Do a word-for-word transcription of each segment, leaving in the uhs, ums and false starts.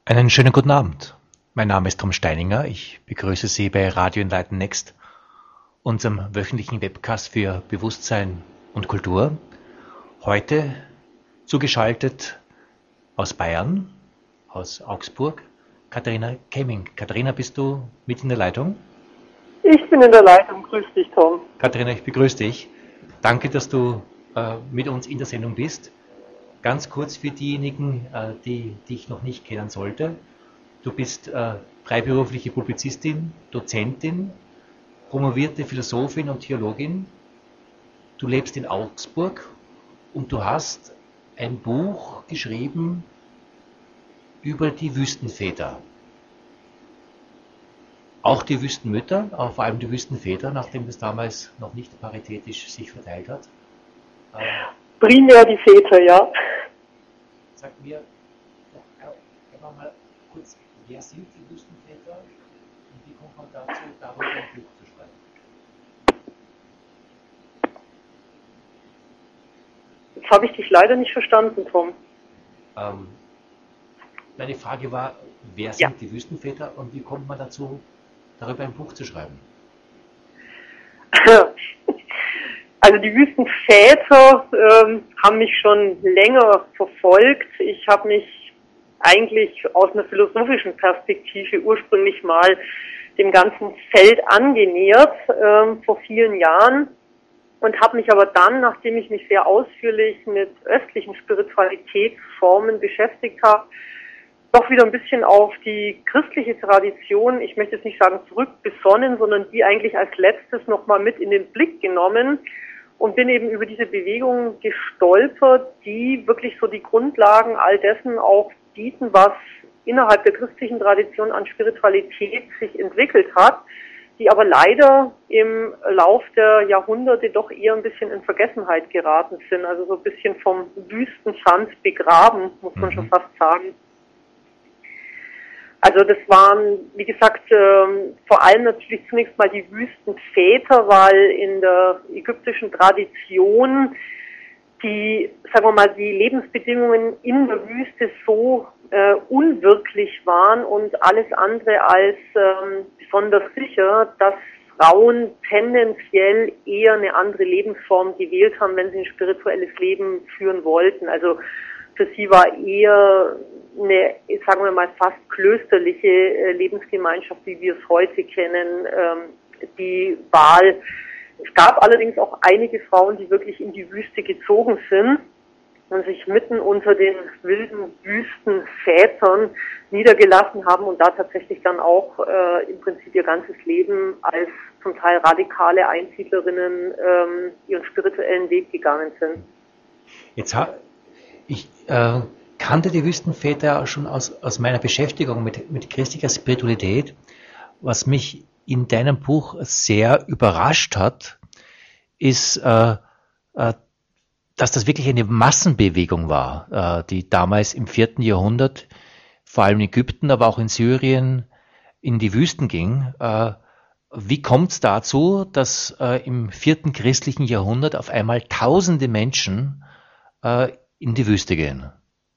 Einen schönen guten Abend. Mein Name ist Tom Steininger. Ich begrüße Sie bei Radio Enlighten Next, unserem wöchentlichen Webcast für Bewusstsein und Kultur. Heute zugeschaltet aus Bayern, aus Augsburg, Katharina Kemming. Katharina, bist du mit in der Leitung? Ich bin in der Leitung. Grüß dich, Tom. Katharina, ich begrüße dich. Danke, dass du äh, mit uns in der Sendung bist. Ganz kurz für diejenigen, äh, die dich noch nicht kennen sollte. Du bist äh, freiberufliche Publizistin, Dozentin, promovierte Philosophin und Theologin. Du lebst in Augsburg und du hast ein Buch geschrieben über die Wüstenväter. Auch die Wüstenmütter, aber vor allem die Wüstenväter, nachdem das damals noch nicht paritätisch sich verteilt hat. Äh, Primär die Väter, ja. Sag mir doch mal kurz, wer sind die Wüstenväter und wie kommt man dazu, darüber ein Buch zu schreiben? Jetzt habe ich dich leider nicht verstanden, Tom. Ähm, meine Frage war, wer sind Ja. die Wüstenväter und wie kommt man dazu, darüber ein Buch zu schreiben? Also die Wüstenväter ähm, haben mich schon länger verfolgt. Ich habe mich eigentlich aus einer philosophischen Perspektive ursprünglich mal dem ganzen Feld angenähert ähm, vor vielen Jahren und habe mich aber dann, nachdem ich mich sehr ausführlich mit östlichen Spiritualitätsformen beschäftigt habe, doch wieder ein bisschen auf die christliche Tradition, ich möchte jetzt nicht sagen zurückbesonnen, sondern die eigentlich als letztes nochmal mit in den Blick genommen und bin eben über diese Bewegung gestolpert, die wirklich so die Grundlagen all dessen auch bieten, was innerhalb der christlichen Tradition an Spiritualität sich entwickelt hat, die aber leider im Lauf der Jahrhunderte doch eher ein bisschen in Vergessenheit geraten sind, also so ein bisschen vom Wüstensand begraben, muss man mhm. schon fast sagen. Also das waren, wie gesagt, ähm, vor allem natürlich zunächst mal die Wüstenväter, weil in der ägyptischen Tradition die, sagen wir mal, die Lebensbedingungen in der Wüste so äh, unwirklich waren und alles andere als ähm, besonders sicher, dass Frauen tendenziell eher eine andere Lebensform gewählt haben, wenn sie ein spirituelles Leben führen wollten. Also für sie war eher eine, sagen wir mal, fast klösterliche Lebensgemeinschaft, wie wir es heute kennen, die Wahl. Es gab allerdings auch einige Frauen, die wirklich in die Wüste gezogen sind und sich mitten unter den wilden Wüstenvätern niedergelassen haben und da tatsächlich dann auch äh, im Prinzip ihr ganzes Leben als zum Teil radikale Einsiedlerinnen ähm, ihren spirituellen Weg gegangen sind. Jetzt ha- ich äh, kannte die Wüstenväter schon aus, aus meiner Beschäftigung mit, mit christlicher Spiritualität. Was mich in deinem Buch sehr überrascht hat, ist, äh, äh, dass das wirklich eine Massenbewegung war, äh, die damals im vierten Jahrhundert, vor allem in Ägypten, aber auch in Syrien, in die Wüsten ging. Äh, wie kommt es dazu, dass äh, im vierten christlichen Jahrhundert auf einmal tausende Menschen äh, in die Wüste gehen?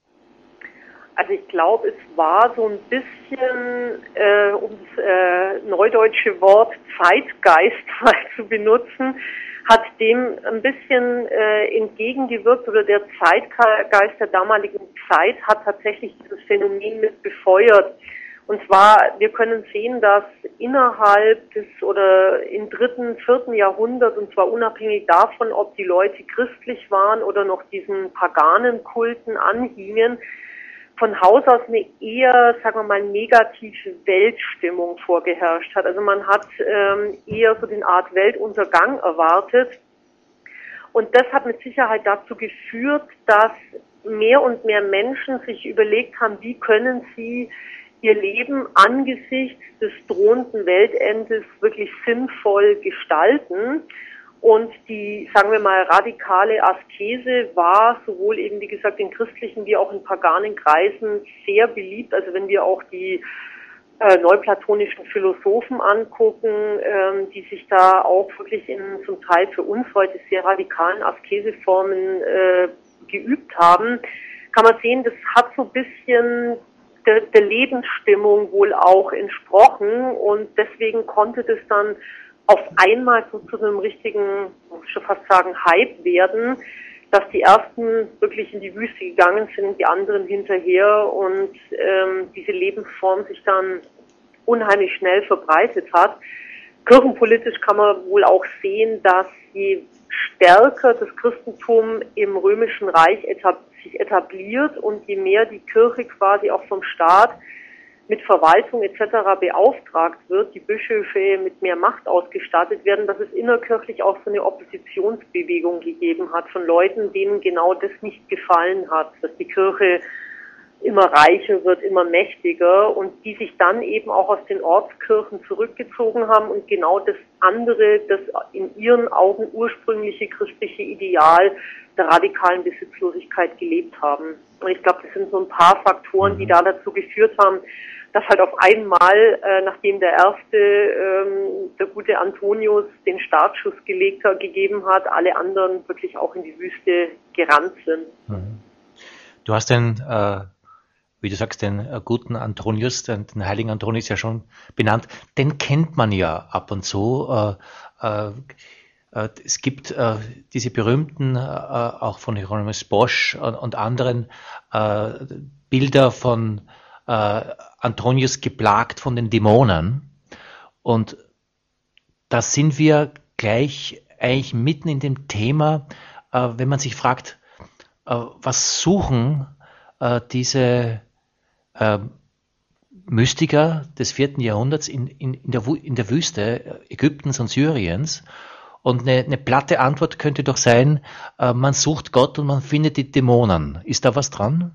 Also ich glaube, es war so ein bisschen, äh, um das äh, neudeutsche Wort Zeitgeist mal zu benutzen, hat dem ein bisschen äh, entgegengewirkt oder der Zeitgeist der damaligen Zeit hat tatsächlich dieses Phänomen mit befeuert. Und zwar, wir können sehen, dass innerhalb des oder im dritten, vierten Jahrhundert, und zwar unabhängig davon, ob die Leute christlich waren oder noch diesen paganen Kulten anhingen, von Haus aus eine eher, sagen wir mal, negative Weltstimmung vorgeherrscht hat. Also man hat ähm, eher so den Art Weltuntergang erwartet. Und das hat mit Sicherheit dazu geführt, dass mehr und mehr Menschen sich überlegt haben, wie können sie ihr Leben angesichts des drohenden Weltendes wirklich sinnvoll gestalten. Und die, sagen wir mal, radikale Askese war sowohl eben, wie gesagt, in christlichen wie auch in paganen Kreisen sehr beliebt. Also wenn wir auch die äh, neuplatonischen Philosophen angucken, ähm, die sich da auch wirklich in zum Teil für uns heute sehr radikalen Askeseformen äh, geübt haben, kann man sehen, das hat so ein bisschen der, der Lebensstimmung wohl auch entsprochen und deswegen konnte das dann auf einmal so zu einem richtigen, muss ich schon fast sagen, Hype werden, dass die ersten wirklich in die Wüste gegangen sind, die anderen hinterher und ähm, diese Lebensform sich dann unheimlich schnell verbreitet hat. Kirchenpolitisch kann man wohl auch sehen, dass je stärker das Christentum im Römischen Reich etab- sich etabliert und je mehr die Kirche quasi auch vom Staat mit Verwaltung et cetera beauftragt wird, die Bischöfe mit mehr Macht ausgestattet werden, dass es innerkirchlich auch so eine Oppositionsbewegung gegeben hat von Leuten, denen genau das nicht gefallen hat, dass die Kirche immer reicher wird, immer mächtiger und die sich dann eben auch aus den Ortskirchen zurückgezogen haben und genau das andere, das in ihren Augen ursprüngliche christliche Ideal der radikalen Besitzlosigkeit gelebt haben. Und ich glaube, das sind so ein paar Faktoren, die da dazu geführt haben, dass halt auf einmal, äh, nachdem der erste, ähm, der gute Antonius, den Startschuss gelegt hat, gegeben hat, alle anderen wirklich auch in die Wüste gerannt sind. Du hast den, äh, wie du sagst, den äh, guten Antonius, den, den heiligen Antonius ja schon benannt. Den kennt man ja ab und zu. Äh, äh, äh, es gibt äh, diese berühmten, äh, auch von Hieronymus Bosch und, und anderen, äh, Bilder von äh, Antonius geplagt von den Dämonen. Und da sind wir gleich eigentlich mitten in dem Thema, äh, wenn man sich fragt, äh, was suchen äh, diese äh, Mystiker des vierten Jahrhunderts in, in, in, der, in der Wüste Ägyptens und Syriens. Und eine, eine platte Antwort könnte doch sein, äh, man sucht Gott und man findet die Dämonen. Ist da was dran?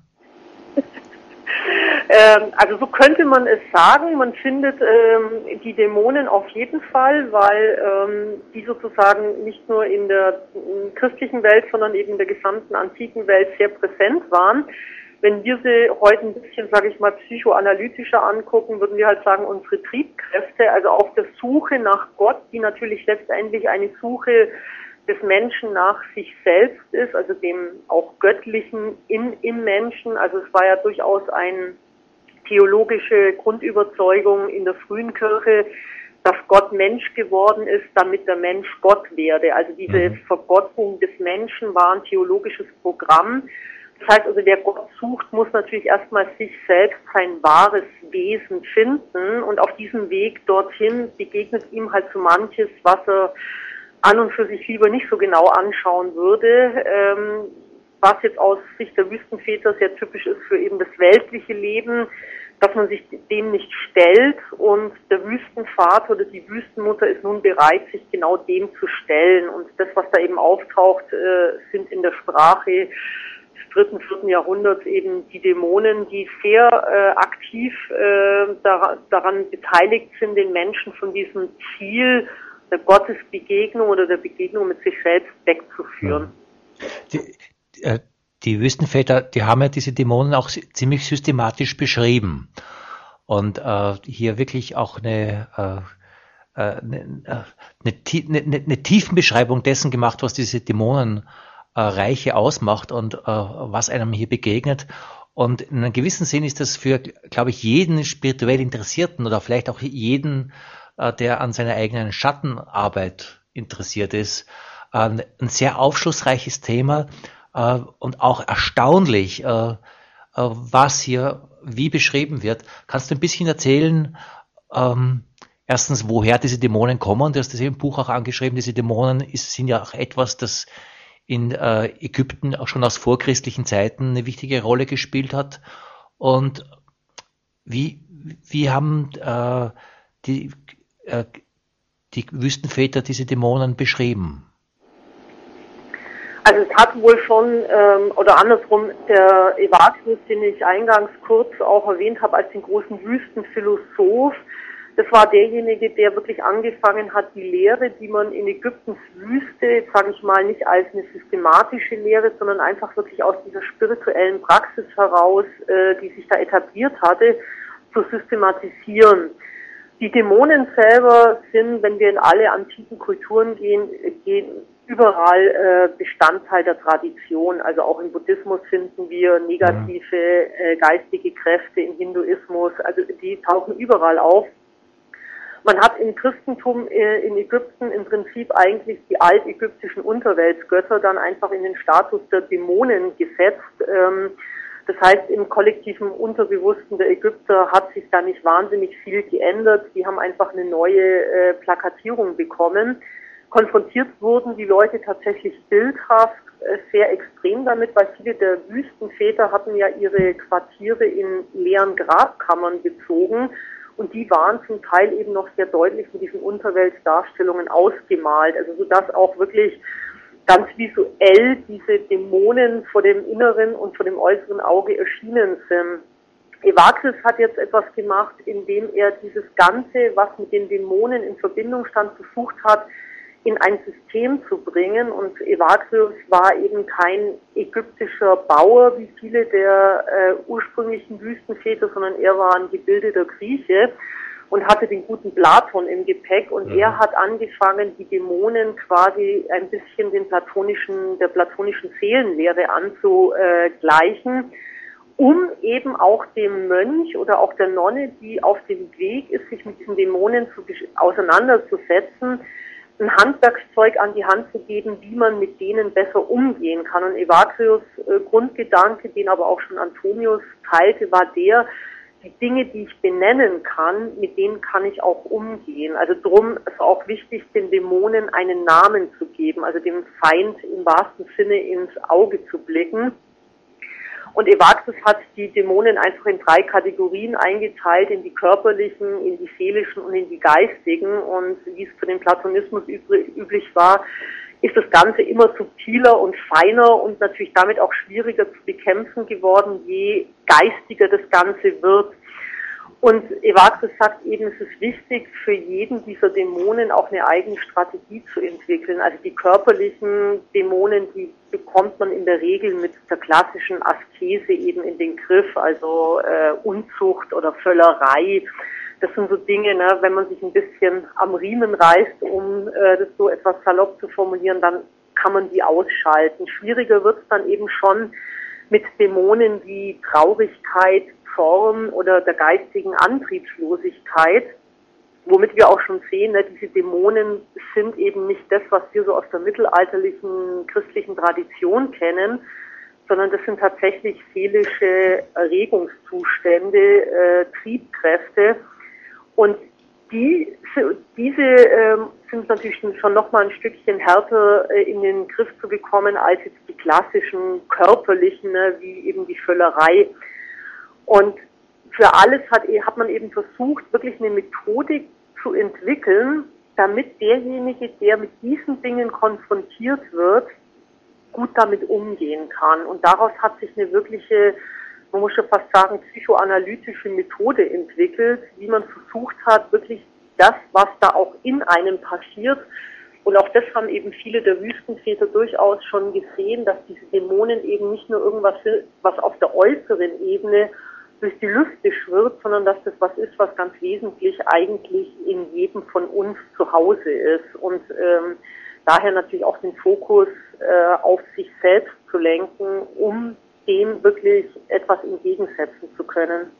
Ähm, also so könnte man es sagen. Man findet ähm, die Dämonen auf jeden Fall, weil ähm, die sozusagen nicht nur in der in christlichen Welt, sondern eben in der gesamten antiken Welt sehr präsent waren. Wenn wir sie heute ein bisschen, sage ich mal, psychoanalytischer angucken, würden wir halt sagen, unsere Triebkräfte, also auf der Suche nach Gott, die natürlich letztendlich eine Suche des Menschen nach sich selbst ist, also dem auch Göttlichen in, im Menschen. Also es war ja durchaus eine theologische Grundüberzeugung in der frühen Kirche, dass Gott Mensch geworden ist, damit der Mensch Gott werde. Also diese Vergottung des Menschen war ein theologisches Programm. Das heißt also, wer Gott sucht, muss natürlich erstmal sich selbst, sein wahres Wesen finden und auf diesem Weg dorthin begegnet ihm halt so manches, was er an und für sich lieber nicht so genau anschauen würde, ähm, was jetzt aus Sicht der Wüstenväter sehr typisch ist für eben das weltliche Leben, dass man sich dem nicht stellt und der Wüstenvater oder die Wüstenmutter ist nun bereit, sich genau dem zu stellen und das, was da eben auftaucht, äh, sind in der Sprache des dritten, vierten Jahrhunderts eben die Dämonen, die sehr äh, aktiv äh, da, daran beteiligt sind, den Menschen von diesem Ziel der Gottesbegegnung oder der Begegnung mit sich selbst wegzuführen. Die, äh, die Wüstenväter, die haben ja diese Dämonen auch ziemlich systematisch beschrieben und äh, hier wirklich auch eine, äh, eine, eine, eine, eine Tiefenbeschreibung dessen gemacht, was diese Dämonenreiche ausmacht und äh, was einem hier begegnet. Und in einem gewissen Sinn ist das für, glaube ich, jeden spirituell Interessierten oder vielleicht auch jeden, der an seiner eigenen Schattenarbeit interessiert ist, ein sehr aufschlussreiches Thema und auch erstaunlich, was hier wie beschrieben wird. Kannst du ein bisschen erzählen, erstens, woher diese Dämonen kommen? Du hast das im Buch auch angeschrieben, diese Dämonen sind ja auch etwas, das in Ägypten auch schon aus vorchristlichen Zeiten eine wichtige Rolle gespielt hat. Und wie, wie haben die die Wüstenväter diese Dämonen beschrieben? Also es hat wohl schon, ähm, oder andersrum, der Evagrius, den ich eingangs kurz auch erwähnt habe als den großen Wüstenphilosoph, das war derjenige, der wirklich angefangen hat, die Lehre, die man in Ägyptens Wüste, sage ich mal, nicht als eine systematische Lehre, sondern einfach wirklich aus dieser spirituellen Praxis heraus, äh, die sich da etabliert hatte, zu systematisieren. Die Dämonen selber sind, wenn wir in alle antiken Kulturen gehen, gehen überall äh, Bestandteil der Tradition. Also auch im Buddhismus finden wir negative äh, geistige Kräfte, im Hinduismus, also die tauchen überall auf. Man hat im Christentum äh, in Ägypten im Prinzip eigentlich die altägyptischen Unterweltsgötter dann einfach in den Status der Dämonen gesetzt. Ähm, das heißt, im kollektiven Unterbewussten der Ägypter hat sich da nicht wahnsinnig viel geändert. Die haben einfach eine neue äh, Plakatierung bekommen. Konfrontiert wurden die Leute tatsächlich bildhaft, äh, sehr extrem damit, weil viele der Wüstenväter hatten ja ihre Quartiere in leeren Grabkammern bezogen. Und die waren zum Teil eben noch sehr deutlich mit diesen Unterweltdarstellungen ausgemalt. Also sodass auch wirklich ganz visuell diese Dämonen vor dem inneren und vor dem äußeren Auge erschienen sind. Evagrius hat jetzt etwas gemacht, indem er dieses Ganze, was mit den Dämonen in Verbindung stand, versucht hat, in ein System zu bringen. Und Evagrius war eben kein ägyptischer Bauer wie viele der äh, ursprünglichen Wüstenväter, sondern er war ein gebildeter Grieche und hatte den guten Platon im Gepäck. Und mhm. er hat angefangen, die Dämonen quasi ein bisschen den platonischen, der platonischen Seelenlehre anzugleichen, um eben auch dem Mönch oder auch der Nonne, die auf dem Weg ist, sich mit diesen Dämonen zu, auseinanderzusetzen, ein Handwerkszeug an die Hand zu geben, wie man mit denen besser umgehen kann. Und Evagrius äh, Grundgedanke, den aber auch schon Antonius teilte, war der, die Dinge, die ich benennen kann, mit denen kann ich auch umgehen. Also drum ist auch wichtig, den Dämonen einen Namen zu geben, also dem Feind im wahrsten Sinne ins Auge zu blicken. Und Evagrius hat die Dämonen einfach in drei Kategorien eingeteilt, in die körperlichen, in die seelischen und in die geistigen. Und wie es für den Platonismus üblich war, ist das Ganze immer subtiler und feiner und natürlich damit auch schwieriger zu bekämpfen geworden, je geistiger das Ganze wird. Und Evagrius sagt eben, es ist wichtig, für jeden dieser Dämonen auch eine eigene Strategie zu entwickeln. Also die körperlichen Dämonen, die bekommt man in der Regel mit der klassischen Askese eben in den Griff, also äh, Unzucht oder Völlerei. Das sind so Dinge, ne, wenn man sich ein bisschen am Riemen reißt, um äh, das so etwas salopp zu formulieren, dann kann man die ausschalten. Schwieriger wird es dann eben schon mit Dämonen wie Traurigkeit, Zorn oder der geistigen Antriebslosigkeit, womit wir auch schon sehen, ne, diese Dämonen sind eben nicht das, was wir so aus der mittelalterlichen christlichen Tradition kennen, sondern das sind tatsächlich seelische Erregungszustände, äh, Triebkräfte. Und die, diese äh, sind natürlich schon noch mal ein Stückchen härter äh, in den Griff zu bekommen als jetzt die klassischen körperlichen, ne, wie eben die Völlerei. Und für alles hat, hat man eben versucht, wirklich eine Methodik zu entwickeln, damit derjenige, der mit diesen Dingen konfrontiert wird, gut damit umgehen kann. Und daraus hat sich eine wirkliche, man muss schon fast sagen, psychoanalytische Methode entwickelt, wie man versucht hat, wirklich das, was da auch in einem passiert. Und auch das haben eben viele der Wüstenväter durchaus schon gesehen, dass diese Dämonen eben nicht nur irgendwas sind, was auf der äußeren Ebene durch die Lüfte schwirrt, sondern dass das was ist, was ganz wesentlich eigentlich in jedem von uns zu Hause ist. Und ähm, daher natürlich auch den Fokus äh, auf sich selbst zu lenken, um dem wirklich etwas entgegensetzen zu können.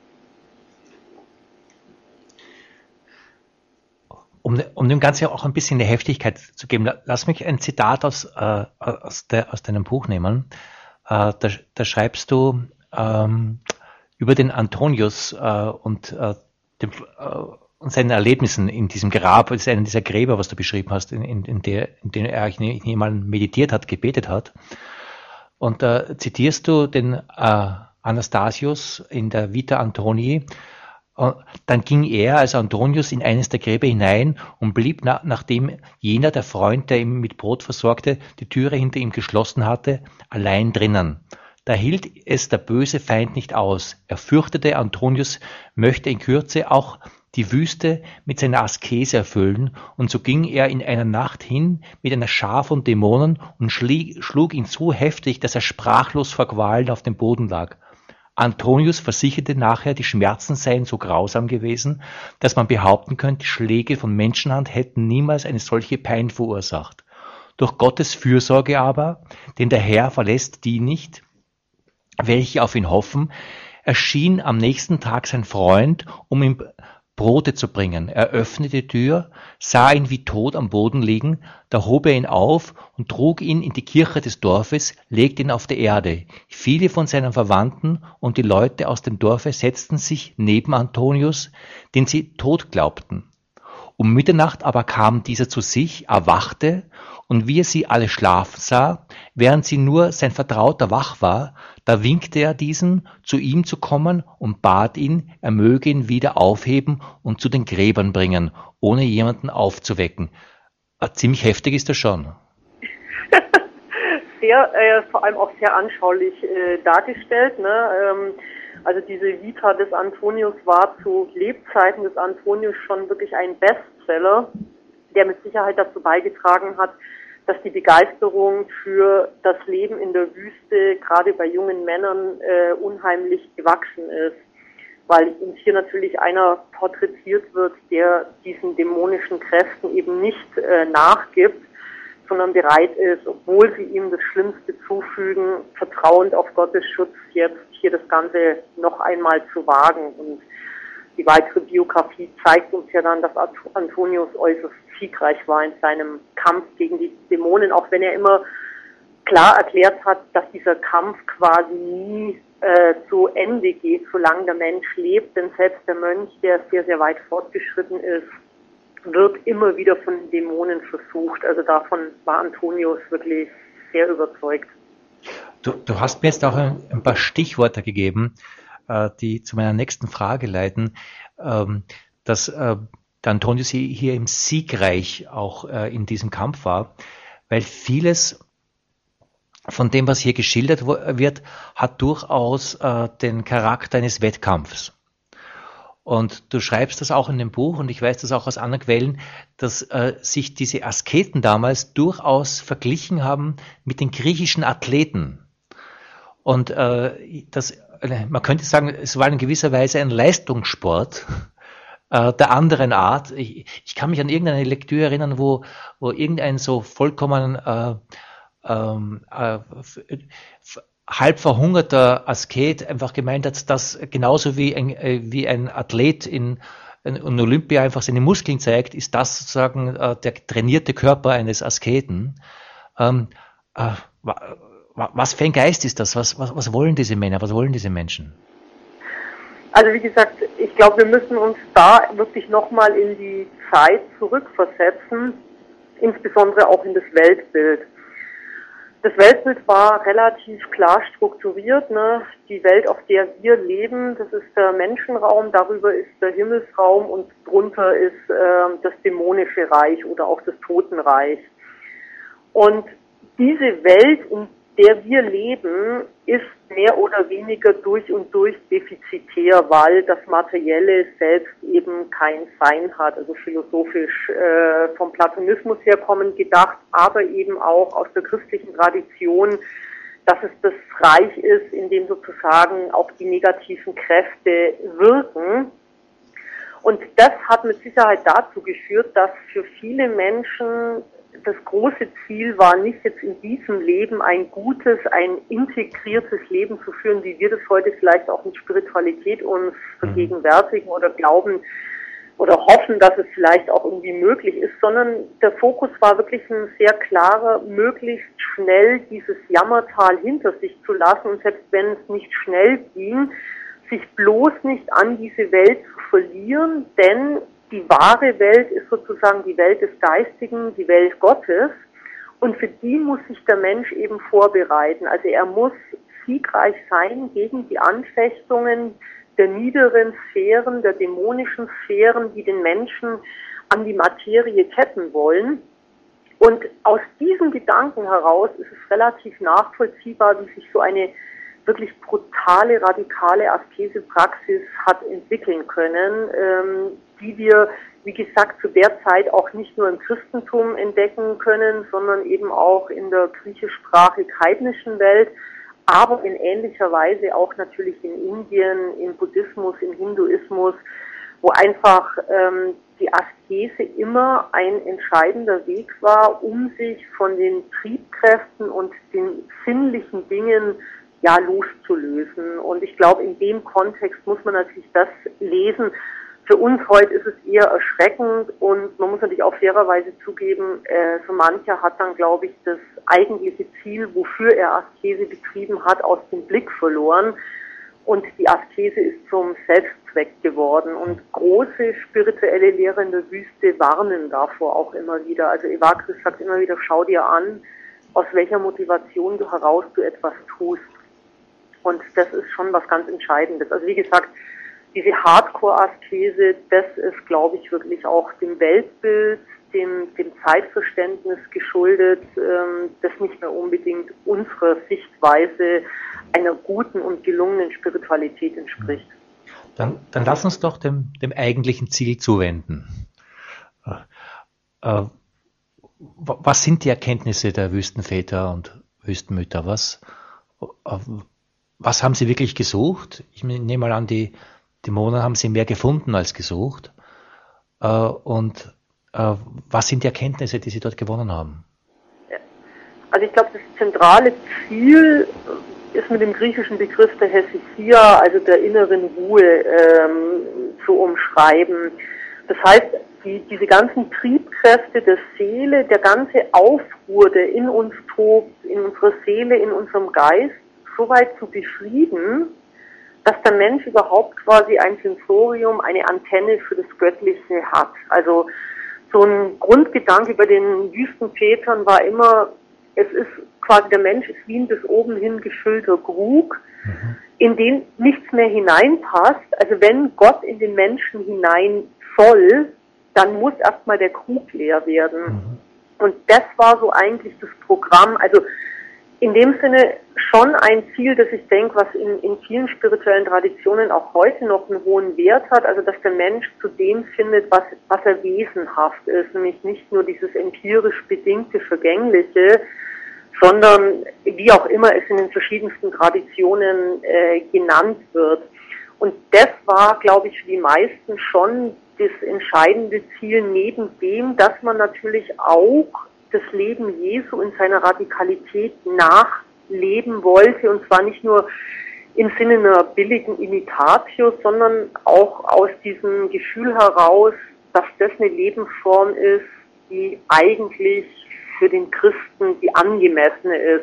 Um, um dem Ganzen auch ein bisschen eine Heftigkeit zu geben, lass mich ein Zitat aus, äh, aus, der, aus deinem Buch nehmen. Äh, da, da schreibst du ähm, über den Antonius äh, und, äh, dem, äh, und seinen Erlebnissen in diesem Grab, das ist einer dieser Gräber, was du beschrieben hast, in, in, in, der, in denen er eigentlich mal meditiert hat, gebetet hat. Und da äh, zitierst du den äh, Anastasius in der Vita Antonii. Und dann ging er, also Antonius, in eines der Gräber hinein und blieb, na, nachdem jener, der Freund, der ihn mit Brot versorgte, die Türe hinter ihm geschlossen hatte, allein drinnen. Da hielt es der böse Feind nicht aus. Er fürchtete, Antonius möchte in Kürze auch die Wüste mit seiner Askese erfüllen, und so ging er in einer Nacht hin mit einer Schar von Dämonen und schlie, schlug ihn so heftig, dass er sprachlos vor Qualen auf dem Boden lag. Antonius versicherte nachher, die Schmerzen seien so grausam gewesen, dass man behaupten könnte, Schläge von Menschenhand hätten niemals eine solche Pein verursacht. Durch Gottes Fürsorge aber, denn der Herr verlässt die nicht, welche auf ihn hoffen, erschien am nächsten Tag sein Freund, um ihm Brote zu bringen. Er öffnete die Tür, sah ihn wie tot am Boden liegen, da hob er ihn auf und trug ihn in die Kirche des Dorfes, legte ihn auf die Erde. Viele von seinen Verwandten und die Leute aus dem Dorfe setzten sich neben Antonius, den sie tot glaubten. Um Mitternacht aber kam dieser zu sich, erwachte, und wie er sie alle schlafen sah, während sie nur sein Vertrauter wach war, da winkte er diesen, zu ihm zu kommen und bat ihn, er möge ihn wieder aufheben und zu den Gräbern bringen, ohne jemanden aufzuwecken. Ziemlich heftig ist das schon. Sehr, äh, vor allem auch sehr anschaulich äh, dargestellt, ne? Ähm, also diese Vita des Antonius war zu Lebzeiten des Antonius schon wirklich ein Bestseller, der mit Sicherheit dazu beigetragen hat, dass die Begeisterung für das Leben in der Wüste gerade bei jungen Männern äh, unheimlich gewachsen ist, weil uns hier natürlich einer porträtiert wird, der diesen dämonischen Kräften eben nicht äh, nachgibt, sondern bereit ist, obwohl sie ihm das Schlimmste zufügen, vertrauend auf Gottes Schutz jetzt hier das Ganze noch einmal zu wagen. Und die weitere Biografie zeigt uns ja dann, dass Antonius äußerst siegreich war in seinem Kampf gegen die Dämonen, auch wenn er immer klar erklärt hat, dass dieser Kampf quasi nie äh, zu Ende geht, solange der Mensch lebt. Denn selbst der Mönch, der sehr, sehr weit fortgeschritten ist, wird immer wieder von den Dämonen versucht. Also davon war Antonius wirklich sehr überzeugt. Du, du hast mir jetzt auch ein, ein paar Stichworte gegeben, äh, die zu meiner nächsten Frage leiten, ähm, dass äh, der Antonius hier im Siegreich auch äh, in diesem Kampf war, weil vieles von dem, was hier geschildert wird, hat durchaus äh, den Charakter eines Wettkampfs. Und du schreibst das auch in dem Buch, und ich weiß das auch aus anderen Quellen, dass äh, sich diese Asketen damals durchaus verglichen haben mit den griechischen Athleten. Und äh, das, man könnte sagen, es war in gewisser Weise ein Leistungssport äh, der anderen Art. Ich, ich kann mich an irgendeine Lektüre erinnern, wo, wo irgendein so vollkommen äh, ähm, äh, halb verhungerter Asket einfach gemeint hat, dass genauso wie ein, äh, wie ein Athlet in, in Olympia einfach seine Muskeln zeigt, ist das sozusagen äh, der trainierte Körper eines Asketen. Ähm, äh, was für ein Geist ist das? Was, was, was wollen diese Männer? Was wollen diese Menschen? Also wie gesagt, ich glaube, wir müssen uns da wirklich nochmal in die Zeit zurückversetzen, insbesondere auch in das Weltbild. Das Weltbild war relativ klar strukturiert, ne? Die Welt, auf der wir leben, das ist der Menschenraum, darüber ist der Himmelsraum und drunter ist äh, das dämonische Reich oder auch das Totenreich. Und diese Welt, in der wir leben, ist mehr oder weniger durch und durch defizitär, weil das Materielle selbst eben kein Sein hat, also philosophisch äh, vom Platonismus herkommend gedacht, aber eben auch aus der christlichen Tradition, dass es das Reich ist, in dem sozusagen auch die negativen Kräfte wirken. Und das hat mit Sicherheit dazu geführt, dass für viele Menschen das große Ziel war, nicht jetzt in diesem Leben ein gutes, ein integriertes Leben zu führen, wie wir das heute vielleicht auch mit Spiritualität uns vergegenwärtigen oder glauben oder hoffen, dass es vielleicht auch irgendwie möglich ist, sondern der Fokus war wirklich ein sehr klarer, möglichst schnell dieses Jammertal hinter sich zu lassen und selbst wenn es nicht schnell ging, sich bloß nicht an diese Welt zu verlieren, denn die wahre Welt ist sozusagen die Welt des Geistigen, die Welt Gottes. Und für die muss sich der Mensch eben vorbereiten. Also er muss siegreich sein gegen die Anfechtungen der niederen Sphären, der dämonischen Sphären, die den Menschen an die Materie ketten wollen. Und aus diesen Gedanken heraus ist es relativ nachvollziehbar, wie sich so eine wirklich brutale, radikale Askesepraxis hat entwickeln können, ähm, die wir, wie gesagt, zu der Zeit auch nicht nur im Christentum entdecken können, sondern eben auch in der griechischsprachig-heidnischen Welt, aber in ähnlicher Weise auch natürlich in Indien, im Buddhismus, im Hinduismus, wo einfach ähm, die Askese immer ein entscheidender Weg war, um sich von den Triebkräften und den sinnlichen Dingen ja loszulösen. Und ich glaube, in dem Kontext muss man natürlich das lesen. Für uns heute ist es eher erschreckend und man muss natürlich auch fairerweise zugeben, äh, so mancher hat dann, glaube ich, das eigentliche Ziel, wofür er Askese betrieben hat, aus dem Blick verloren. Und die Askese ist zum Selbstzweck geworden. Und große spirituelle Lehrer in der Wüste warnen davor auch immer wieder. Also Evagrius sagt immer wieder, schau dir an, aus welcher Motivation du heraus du etwas tust. Und das ist schon was ganz Entscheidendes. Also wie gesagt, diese Hardcore-Askese, das ist, glaube ich, wirklich auch dem Weltbild, dem, dem Zeitverständnis geschuldet, ähm, das nicht mehr unbedingt unserer Sichtweise einer guten und gelungenen Spiritualität entspricht. Dann, dann lass uns doch dem, dem eigentlichen Ziel zuwenden. Äh, äh, was sind die Erkenntnisse der Wüstenväter und Wüstenmütter? Was, äh, was haben sie wirklich gesucht? Ich nehme mal an, die Dämonen haben sie mehr gefunden als gesucht. Äh, und äh, was sind die Erkenntnisse, die sie dort gewonnen haben? Also ich glaube, das zentrale Ziel ist mit dem griechischen Begriff der Hesychia, also der inneren Ruhe, ähm, zu umschreiben. Das heißt, die, diese ganzen Triebkräfte der Seele, der ganze Aufruhr, der in uns tobt, in unserer Seele, in unserem Geist, so weit zu befrieden, dass der Mensch überhaupt quasi ein Sensorium, eine Antenne für das Göttliche hat. Also so ein Grundgedanke bei den Wüstenvätern war immer, es ist quasi, der Mensch ist wie ein bis oben hin gefüllter Krug, mhm. in den nichts mehr hineinpasst. Also wenn Gott in den Menschen hinein soll, dann muss erstmal der Krug leer werden. Mhm. Und das war so eigentlich das Programm. Also in dem Sinne schon ein Ziel, das ich denke, was in, in vielen spirituellen Traditionen auch heute noch einen hohen Wert hat, also dass der Mensch zu dem findet, was, was er wesenhaft ist, nämlich nicht nur dieses empirisch bedingte Vergängliche, sondern wie auch immer es in den verschiedensten Traditionen äh, genannt wird. Und das war, glaube ich, für die meisten schon das entscheidende Ziel, neben dem, dass man natürlich auch das Leben Jesu in seiner Radikalität nachleben wollte, und zwar nicht nur im Sinne einer billigen Imitatio, sondern auch aus diesem Gefühl heraus, dass das eine Lebensform ist, die eigentlich für den Christen die angemessene ist.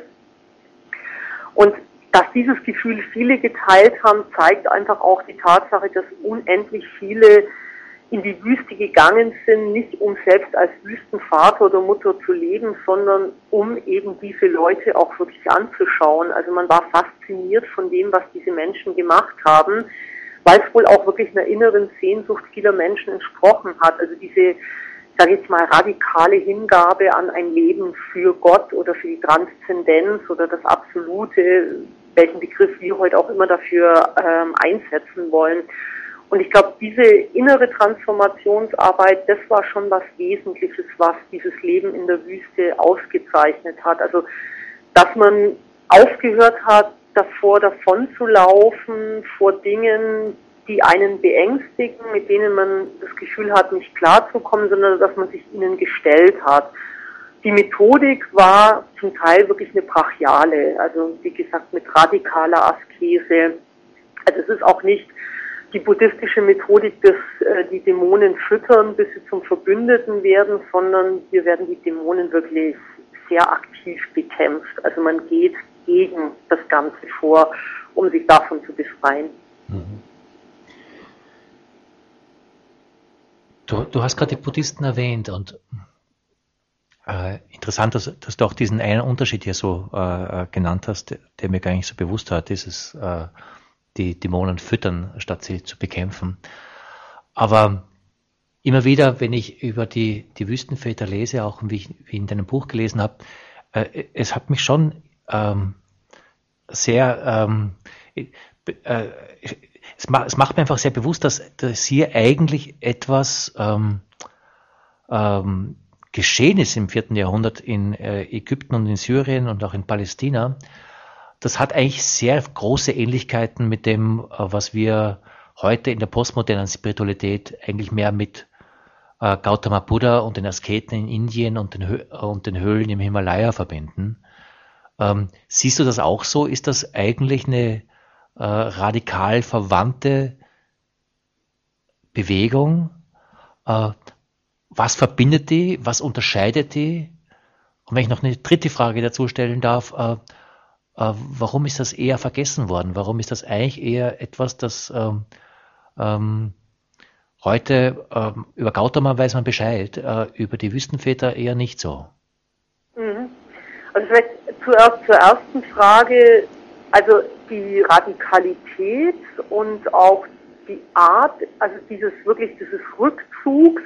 Und dass dieses Gefühl viele geteilt haben, zeigt einfach auch die Tatsache, dass unendlich viele in die Wüste gegangen sind, nicht um selbst als Wüstenvater oder Mutter zu leben, sondern um eben diese Leute auch wirklich anzuschauen. Also man war fasziniert von dem, was diese Menschen gemacht haben, weil es wohl auch wirklich einer inneren Sehnsucht vieler Menschen entsprochen hat. Also diese, sage ich jetzt mal, radikale Hingabe an ein Leben für Gott oder für die Transzendenz oder das Absolute, welchen Begriff wir heute auch immer dafür ähm, einsetzen wollen. Und ich glaube, diese innere Transformationsarbeit, das war schon was Wesentliches, was dieses Leben in der Wüste ausgezeichnet hat. Also, dass man aufgehört hat, davor davon zu laufen, vor Dingen, die einen beängstigen, mit denen man das Gefühl hat, nicht klarzukommen, sondern dass man sich ihnen gestellt hat. Die Methodik war zum Teil wirklich eine brachiale, also wie gesagt mit radikaler Askese. Also es ist auch nicht die buddhistische Methodik, dass äh, die Dämonen füttern, bis sie zum Verbündeten werden, sondern hier werden die Dämonen wirklich sehr aktiv bekämpft. Also man geht gegen das Ganze vor, um sich davon zu befreien. Mhm. Du, du hast gerade die Buddhisten erwähnt und äh, interessant, dass, dass du auch diesen einen Unterschied hier so äh, genannt hast, der, der mir gar nicht so bewusst war, dieses äh, die Dämonen füttern, statt sie zu bekämpfen. Aber immer wieder, wenn ich über die, die Wüstenväter lese, auch wie ich wie in deinem Buch gelesen habe, äh, es hat mich schon ähm, sehr, ähm, äh, es, ma, es macht mir einfach sehr bewusst, dass, dass hier eigentlich etwas ähm, ähm, geschehen ist im vierten Jahrhundert in äh, Ägypten und in Syrien und auch in Palästina. Das hat eigentlich sehr große Ähnlichkeiten mit dem, was wir heute in der postmodernen Spiritualität eigentlich mehr mit äh, Gautama Buddha und den Asketen in Indien und den, Hö und den Höhlen im Himalaya verbinden. Ähm, siehst du das auch so? Ist das eigentlich eine äh, radikal verwandte Bewegung? Äh, was verbindet die? Was unterscheidet die? Und wenn ich noch eine dritte Frage dazu stellen darf, äh, äh, warum ist das eher vergessen worden? Warum ist das eigentlich eher etwas, das ähm, ähm, heute ähm, über Gautama weiß man Bescheid, äh, über die Wüstenväter eher nicht so? Mhm. Also vielleicht zuerst zur ersten Frage, also die Radikalität und auch die Art, also dieses wirklich dieses Rückzugs.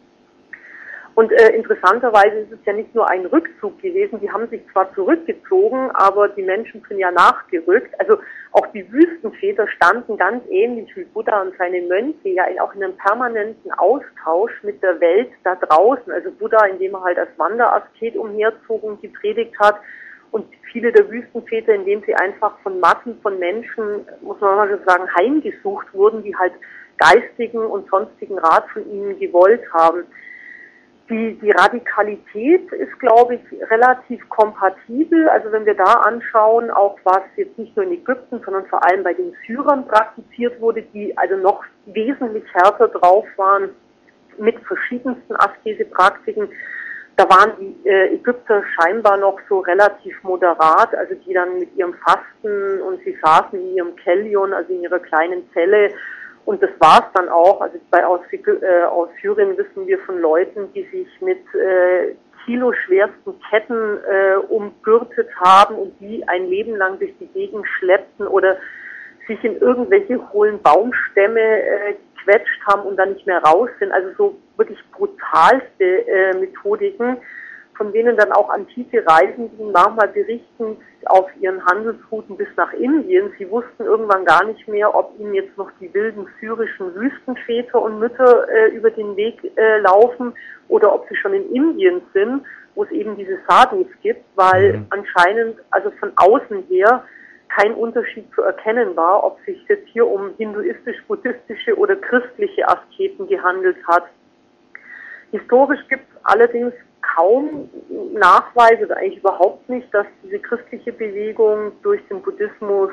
Und äh, interessanterweise ist es ja nicht nur ein Rückzug gewesen, die haben sich zwar zurückgezogen, aber die Menschen sind ja nachgerückt. Also auch die Wüstenväter standen ganz ähnlich wie Buddha und seine Mönche ja in, auch in einem permanenten Austausch mit der Welt da draußen. Also Buddha, indem er halt als Wanderasket umherzog und gepredigt hat, und viele der Wüstenväter, indem sie einfach von Massen von Menschen, muss man mal so sagen, heimgesucht wurden, die halt geistigen und sonstigen Rat von ihnen gewollt haben. Die, die Radikalität ist, glaube ich, relativ kompatibel. Also wenn wir da anschauen, auch was jetzt nicht nur in Ägypten, sondern vor allem bei den Syrern praktiziert wurde, die also noch wesentlich härter drauf waren mit verschiedensten Askesepraktiken. Da waren die äh, Ägypter scheinbar noch so relativ moderat, also die dann mit ihrem Fasten, und sie saßen in ihrem Kellion, also in ihrer kleinen Zelle. Und das war's dann auch. Also bei aus, äh, aus Syrien wissen wir von Leuten, die sich mit äh, kiloschwersten Ketten äh, umgürtet haben und die ein Leben lang durch die Gegend schleppten oder sich in irgendwelche hohlen Baumstämme äh, gequetscht haben und dann nicht mehr raus sind. Also so wirklich brutalste äh, Methodiken, von denen dann auch antike Reisenden manchmal berichten, auf ihren Handelsrouten bis nach Indien. Sie wussten irgendwann gar nicht mehr, ob ihnen jetzt noch die wilden syrischen Wüstenväter und Mütter äh, über den Weg äh, laufen oder ob sie schon in Indien sind, wo es eben diese Sadhus gibt, weil mhm. anscheinend, also von außen her, kein Unterschied zu erkennen war, ob sich jetzt hier um hinduistisch-buddhistische oder christliche Asketen gehandelt hat. Historisch gibt es allerdings kaum Nachweise, oder eigentlich überhaupt nicht, dass diese christliche Bewegung durch den Buddhismus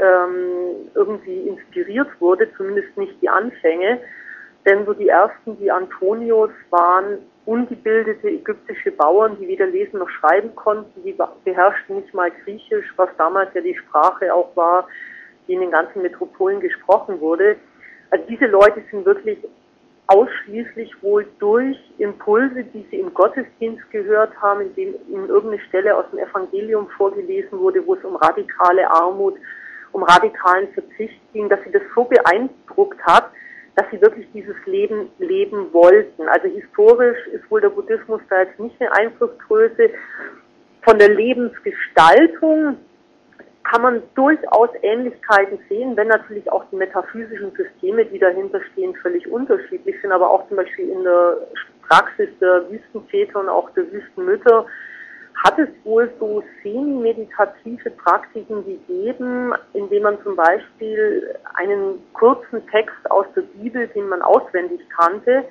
ähm, irgendwie inspiriert wurde, zumindest nicht die Anfänge. Denn so die ersten, wie Antonius, waren ungebildete ägyptische Bauern, die weder lesen noch schreiben konnten, die beherrschten nicht mal Griechisch, was damals ja die Sprache auch war, die in den ganzen Metropolen gesprochen wurde. Also diese Leute sind wirklich ausschließlich wohl durch Impulse, die sie im Gottesdienst gehört haben, in dem ihnen irgendeine Stelle aus dem Evangelium vorgelesen wurde, wo es um radikale Armut, um radikalen Verzicht ging, dass sie das so beeindruckt hat, dass sie wirklich dieses Leben leben wollten. Also historisch ist wohl der Buddhismus da jetzt nicht eine Einflussgröße. Von der Lebensgestaltung kann man durchaus Ähnlichkeiten sehen, wenn natürlich auch die metaphysischen Systeme, die dahinter stehen, völlig unterschiedlich sind, aber auch zum Beispiel in der Praxis der Wüstenväter und auch der Wüstenmütter hat es wohl so semi-meditative Praktiken gegeben, indem man zum Beispiel einen kurzen Text aus der Bibel, den man auswendig kannte,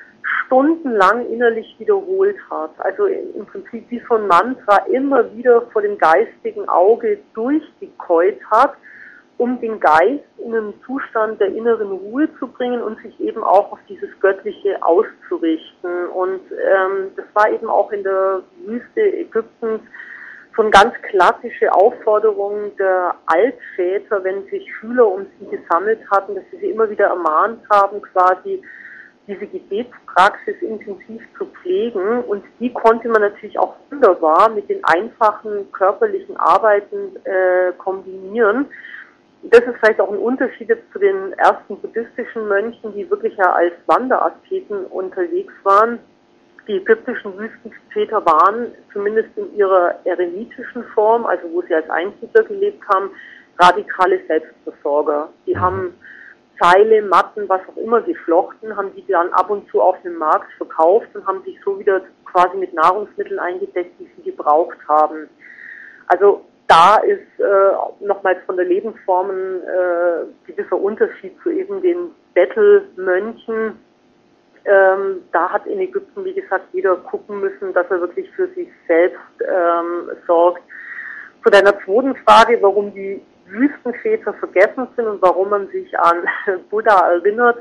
stundenlang innerlich wiederholt hat. Also im Prinzip wie so ein Mantra immer wieder vor dem geistigen Auge durchgekäut hat, um den Geist in einen Zustand der inneren Ruhe zu bringen und sich eben auch auf dieses Göttliche auszurichten. Und ähm, das war eben auch in der Wüste Ägyptens so eine ganz klassische Aufforderung der Altväter, wenn sich Schüler um sie gesammelt hatten, dass sie sie immer wieder ermahnt haben, quasi diese Gebetspraxis intensiv zu pflegen, und die konnte man natürlich auch wunderbar mit den einfachen körperlichen Arbeiten äh, kombinieren. Das ist vielleicht auch ein Unterschied jetzt zu den ersten buddhistischen Mönchen, die wirklich ja als Wanderasketen unterwegs waren. Die ägyptischen Wüstenväter waren zumindest in ihrer eremitischen Form, also wo sie als Einsiedler gelebt haben, radikale Selbstversorger. Die haben Seile, Matten, was auch immer geflochten, haben die dann ab und zu auf dem Markt verkauft und haben sich so wieder quasi mit Nahrungsmitteln eingedeckt, die sie gebraucht haben. Also da ist äh, nochmals von der Lebensformen äh, gewisser Unterschied zu eben den Bettelmönchen, Ähm, da hat in Ägypten, wie gesagt, jeder gucken müssen, dass er wirklich für sich selbst ähm, sorgt. Zu deiner zweiten Frage, warum die Wüstenväter vergessen sind und warum man sich an Buddha erinnert.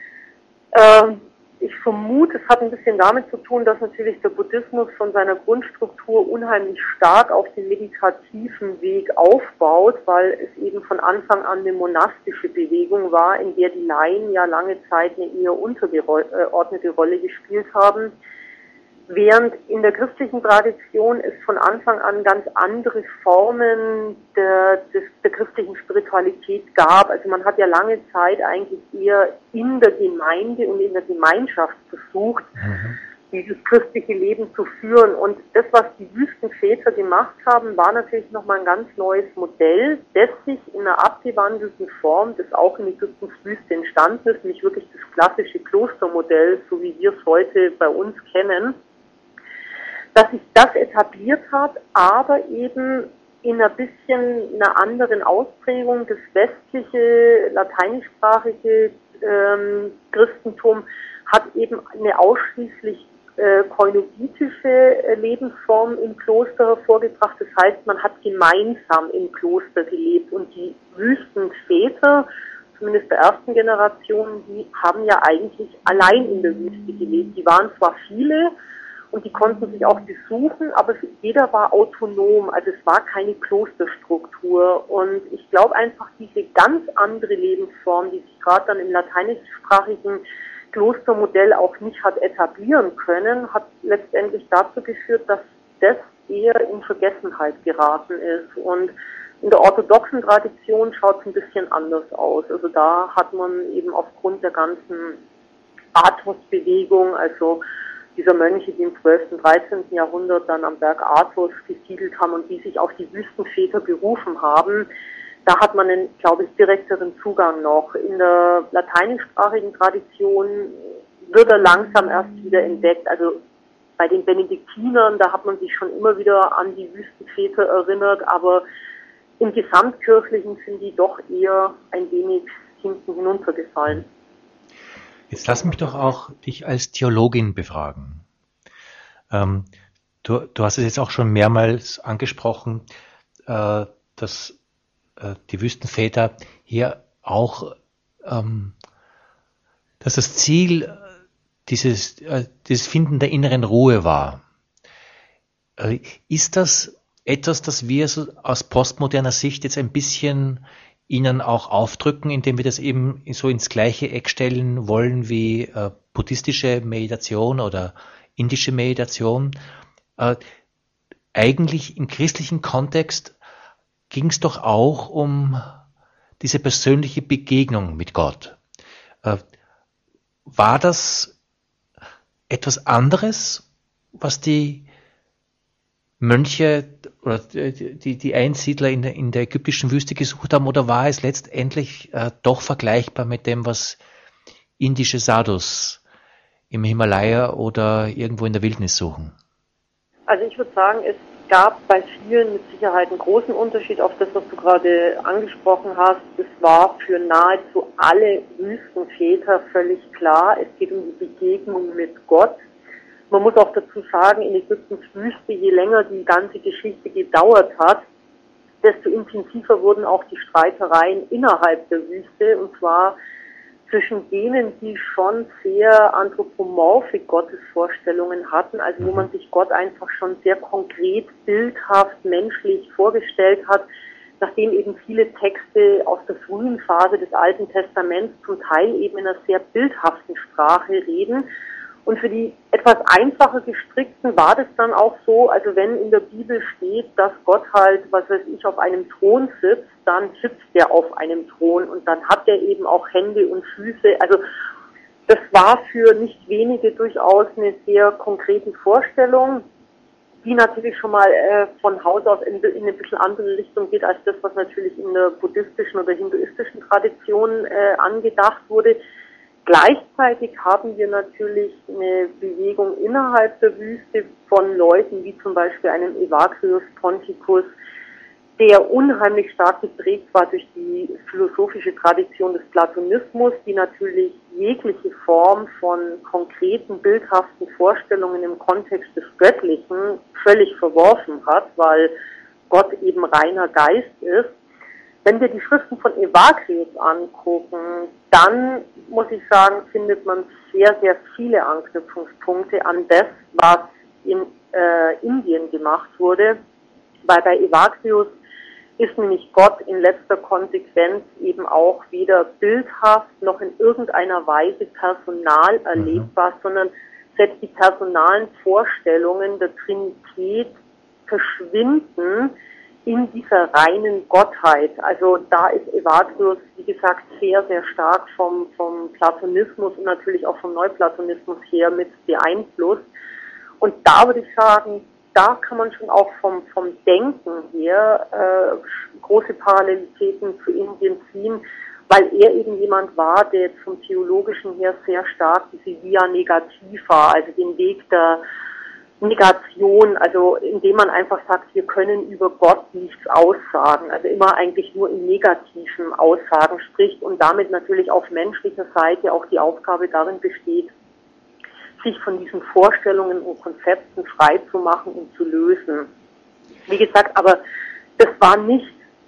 Ähm, ich vermute, es hat ein bisschen damit zu tun, dass natürlich der Buddhismus von seiner Grundstruktur unheimlich stark auf den meditativen Weg aufbaut, weil es eben von Anfang an eine monastische Bewegung war, in der die Laien ja lange Zeit eine eher untergeordnete Rolle gespielt haben. Während in der christlichen Tradition es von Anfang an ganz andere Formen der, des, der christlichen Spiritualität gab. Also man hat ja lange Zeit eigentlich eher in der Gemeinde und in der Gemeinschaft versucht, mhm. dieses christliche Leben zu führen. Und das, was die Wüstenväter gemacht haben, war natürlich nochmal ein ganz neues Modell, das sich in einer abgewandelten Form, das auch in Ägyptens Wüste entstanden ist, nämlich wirklich das klassische Klostermodell, so wie wir es heute bei uns kennen, dass sich das etabliert hat, aber eben in einer bisschen einer anderen Ausprägung. Das westliche, lateinischsprachige ähm, Christentum hat eben eine ausschließlich äh, koinogitische äh, Lebensform im Kloster hervorgebracht. Das heißt, man hat gemeinsam im Kloster gelebt und die Wüstenväter, zumindest der ersten Generation, die haben ja eigentlich allein in der Wüste gelebt. Die waren zwar viele, und die konnten sich auch besuchen, aber jeder war autonom, also es war keine Klosterstruktur. Und ich glaube einfach, diese ganz andere Lebensform, die sich gerade dann im lateinischsprachigen Klostermodell auch nicht hat etablieren können, hat letztendlich dazu geführt, dass das eher in Vergessenheit geraten ist. Und in der orthodoxen Tradition schaut es ein bisschen anders aus. Also da hat man eben aufgrund der ganzen Athos-Bewegung, also dieser Mönche, die im zwölften, dreizehnten Jahrhundert dann am Berg Athos gesiedelt haben und die sich auf die Wüstenväter berufen haben, da hat man einen, glaube ich, direkteren Zugang noch. In der lateinischsprachigen Tradition wird er langsam erst wieder entdeckt. Also bei den Benediktinern, da hat man sich schon immer wieder an die Wüstenväter erinnert, aber im Gesamtkirchlichen sind die doch eher ein wenig hinten hinuntergefallen. Jetzt lass mich doch auch dich als Theologin befragen. Ähm, du, du hast es jetzt auch schon mehrmals angesprochen, äh, dass äh, die Wüstenväter hier auch, ähm, dass das Ziel dieses, äh, dieses Finden der inneren Ruhe war. Äh, ist das etwas, das wir so aus postmoderner Sicht jetzt ein bisschen ihnen auch aufdrücken, indem wir das eben so ins gleiche Eck stellen wollen wie äh, buddhistische Meditation oder indische Meditation? Äh, eigentlich im christlichen Kontext ging es doch auch um diese persönliche Begegnung mit Gott. Äh, war das etwas anderes, was die Mönche oder die, die Einsiedler in der, in der ägyptischen Wüste gesucht haben, oder war es letztendlich äh, doch vergleichbar mit dem, was indische Sadhus im Himalaya oder irgendwo in der Wildnis suchen? Also ich würde sagen, es gab bei vielen mit Sicherheit einen großen Unterschied auf das, was du gerade angesprochen hast. Es war für nahezu alle Wüstenväter völlig klar, es geht um die Begegnung mit Gott. Man muss auch dazu sagen, in Ägyptens Wüste, je länger die ganze Geschichte gedauert hat, desto intensiver wurden auch die Streitereien innerhalb der Wüste, und zwar zwischen denen, die schon sehr anthropomorphe Gottesvorstellungen hatten, also wo man sich Gott einfach schon sehr konkret, bildhaft, menschlich vorgestellt hat, nachdem eben viele Texte aus der frühen Phase des Alten Testaments zum Teil eben in einer sehr bildhaften Sprache reden. Und für die etwas einfacher gestrickten war das dann auch so, also wenn in der Bibel steht, dass Gott halt, was weiß ich, auf einem Thron sitzt, dann sitzt er auf einem Thron und dann hat er eben auch Hände und Füße. Also das war für nicht wenige durchaus eine sehr konkrete Vorstellung, die natürlich schon mal äh, von Haus aus in, in eine bisschen andere Richtung geht als das, was natürlich in der buddhistischen oder hinduistischen Tradition äh, angedacht wurde. Gleichzeitig haben wir natürlich eine Bewegung innerhalb der Wüste von Leuten wie zum Beispiel einem Evagrius Ponticus, der unheimlich stark geprägt war durch die philosophische Tradition des Platonismus, die natürlich jegliche Form von konkreten, bildhaften Vorstellungen im Kontext des Göttlichen völlig verworfen hat, weil Gott eben reiner Geist ist. Wenn wir die Schriften von Evagrius angucken, dann, muss ich sagen, findet man sehr, sehr viele Anknüpfungspunkte an das, was in äh, Indien gemacht wurde, weil bei Evagrius ist nämlich Gott in letzter Konsequenz eben auch weder bildhaft noch in irgendeiner Weise personal erlebbar, mhm. sondern selbst die personalen Vorstellungen der Trinität verschwinden in dieser reinen Gottheit. Also da ist Evagrius, wie gesagt, sehr, sehr stark vom, vom Platonismus und natürlich auch vom Neuplatonismus her mit beeinflusst. Und da würde ich sagen, da kann man schon auch vom, vom Denken her äh, große Parallelitäten zu Indien ziehen, weil er eben jemand war, der vom Theologischen her sehr stark diese Via Negativa, also den Weg der Negation, also indem man einfach sagt, wir können über Gott nichts aussagen, also immer eigentlich nur in negativen Aussagen spricht und damit natürlich auf menschlicher Seite auch die Aufgabe darin besteht, sich von diesen Vorstellungen und Konzepten frei zu machen und zu lösen. Wie gesagt, aber das war nicht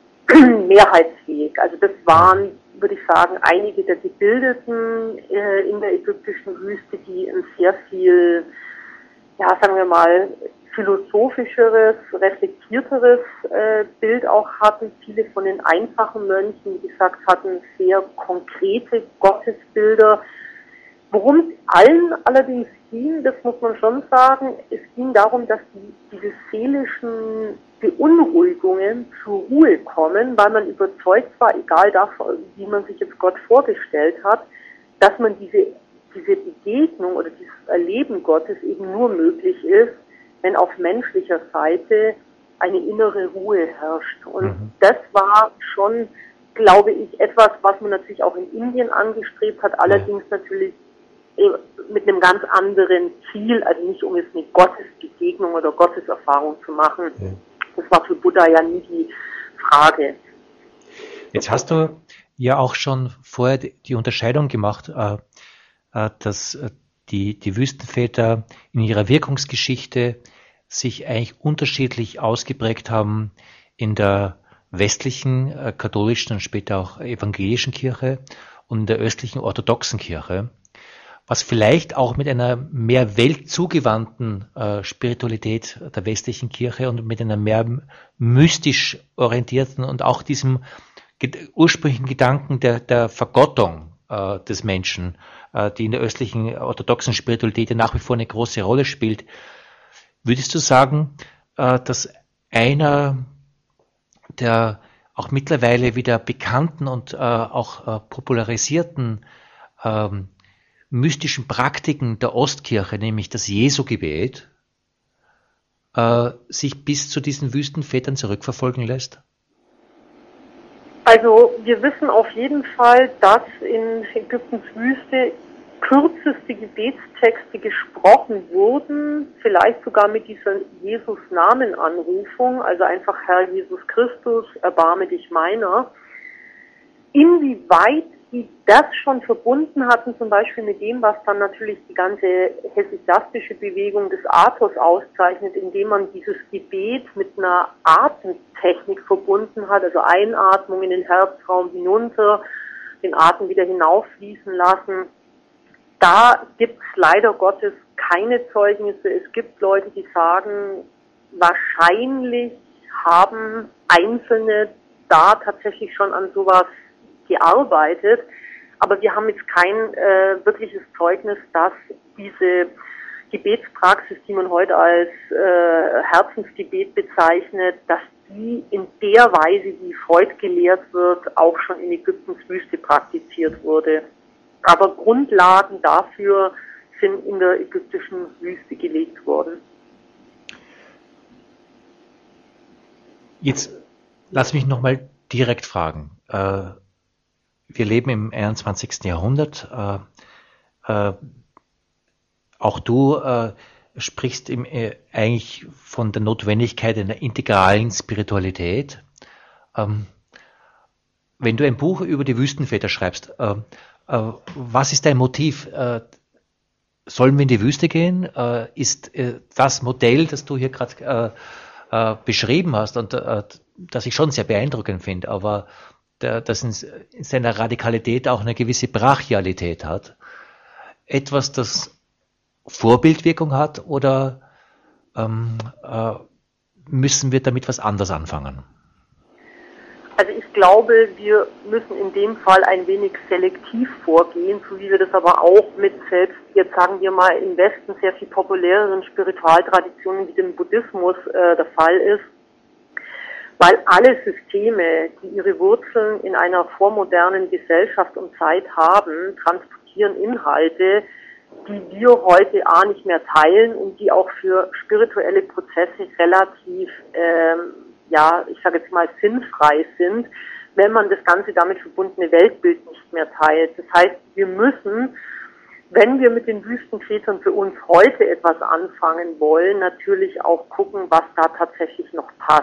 mehrheitsfähig. Also das waren, würde ich sagen, einige der Gebildeten äh, in der ägyptischen Wüste, die ein sehr viel, ja, sagen wir mal, philosophischeres, reflektierteres äh, Bild auch hatten. Viele von den einfachen Mönchen, wie gesagt, hatten sehr konkrete Gottesbilder. Worum es allen allerdings ging, das muss man schon sagen, es ging darum, dass die, diese seelischen Beunruhigungen zur Ruhe kommen, weil man überzeugt war, egal davon, wie man sich jetzt Gott vorgestellt hat, dass man diese, diese Begegnung oder dieses Erleben Gottes eben nur möglich ist, wenn auf menschlicher Seite eine innere Ruhe herrscht. Und mhm. das war schon, glaube ich, etwas, was man natürlich auch in Indien angestrebt hat, allerdings ja. natürlich mit einem ganz anderen Ziel, also nicht um jetzt eine Gottesbegegnung oder Gotteserfahrung zu machen. Ja. Das war für Buddha ja nie die Frage. Jetzt hast du ja auch schon vorher die Unterscheidung gemacht, dass die, die Wüstenväter in ihrer Wirkungsgeschichte sich eigentlich unterschiedlich ausgeprägt haben in der westlichen katholischen und später auch evangelischen Kirche und in der östlichen orthodoxen Kirche. Was vielleicht auch mit einer mehr weltzugewandten äh, Spiritualität der westlichen Kirche und mit einer mehr mystisch orientierten und auch diesem ge- ursprünglichen Gedanken der, der Vergottung äh, des Menschen, äh, die in der östlichen orthodoxen Spiritualität nach wie vor eine große Rolle spielt. Würdest du sagen, äh, dass einer der auch mittlerweile wieder bekannten und äh, auch äh, popularisierten ähm, mystischen Praktiken der Ostkirche, nämlich das Jesu-Gebet, äh, sich bis zu diesen Wüstenvätern zurückverfolgen lässt? Also wir wissen auf jeden Fall, dass in Ägyptens Wüste kürzeste Gebetstexte gesprochen wurden, vielleicht sogar mit dieser Jesus-Namen-Anrufung, also einfach Herr Jesus Christus, erbarme dich meiner. Inwieweit die das schon verbunden hatten, zum Beispiel mit dem, was dann natürlich die ganze hesychastische Bewegung des Athos auszeichnet, indem man dieses Gebet mit einer Atemtechnik verbunden hat, also Einatmung in den Herzraum hinunter, den Atem wieder hinauffließen lassen. Da gibt es leider Gottes keine Zeugnisse. Es gibt Leute, die sagen, wahrscheinlich haben Einzelne da tatsächlich schon an sowas gearbeitet, aber wir haben jetzt kein äh, wirkliches Zeugnis, dass diese Gebetspraxis, die man heute als äh, Herzensgebet bezeichnet, dass die in der Weise, wie es heute gelehrt wird, auch schon in Ägyptens Wüste praktiziert wurde. Aber Grundlagen dafür sind in der ägyptischen Wüste gelegt worden. Jetzt lass mich nochmal direkt fragen. Äh, Wir leben im einundzwanzigsten Jahrhundert. Äh, äh, auch du äh, sprichst im, äh, eigentlich von der Notwendigkeit einer integralen Spiritualität. Ähm, wenn du ein Buch über die Wüstenväter schreibst, äh, äh, was ist dein Motiv? Äh, sollen wir in die Wüste gehen? Äh, ist äh, das Modell, das du hier gerade äh, äh, beschrieben hast und äh, das ich schon sehr beeindruckend finde, aber der, das in, in seiner Radikalität auch eine gewisse Brachialität hat, etwas, das Vorbildwirkung hat, oder ähm, äh, müssen wir damit was anderes anfangen? Also ich glaube, wir müssen in dem Fall ein wenig selektiv vorgehen, so wie wir das aber auch mit selbst, jetzt sagen wir mal, im Westen sehr viel populäreren Spiritualtraditionen wie dem Buddhismus äh, der Fall ist. Weil alle Systeme, die ihre Wurzeln in einer vormodernen Gesellschaft und Zeit haben, transportieren Inhalte, die wir heute A nicht mehr teilen und die auch für spirituelle Prozesse relativ, ähm, ja, ich sage jetzt mal sinnfrei sind, wenn man das ganze damit verbundene Weltbild nicht mehr teilt. Das heißt, wir müssen, wenn wir mit den Wüstenvätern für uns heute etwas anfangen wollen, natürlich auch gucken, was da tatsächlich noch passt.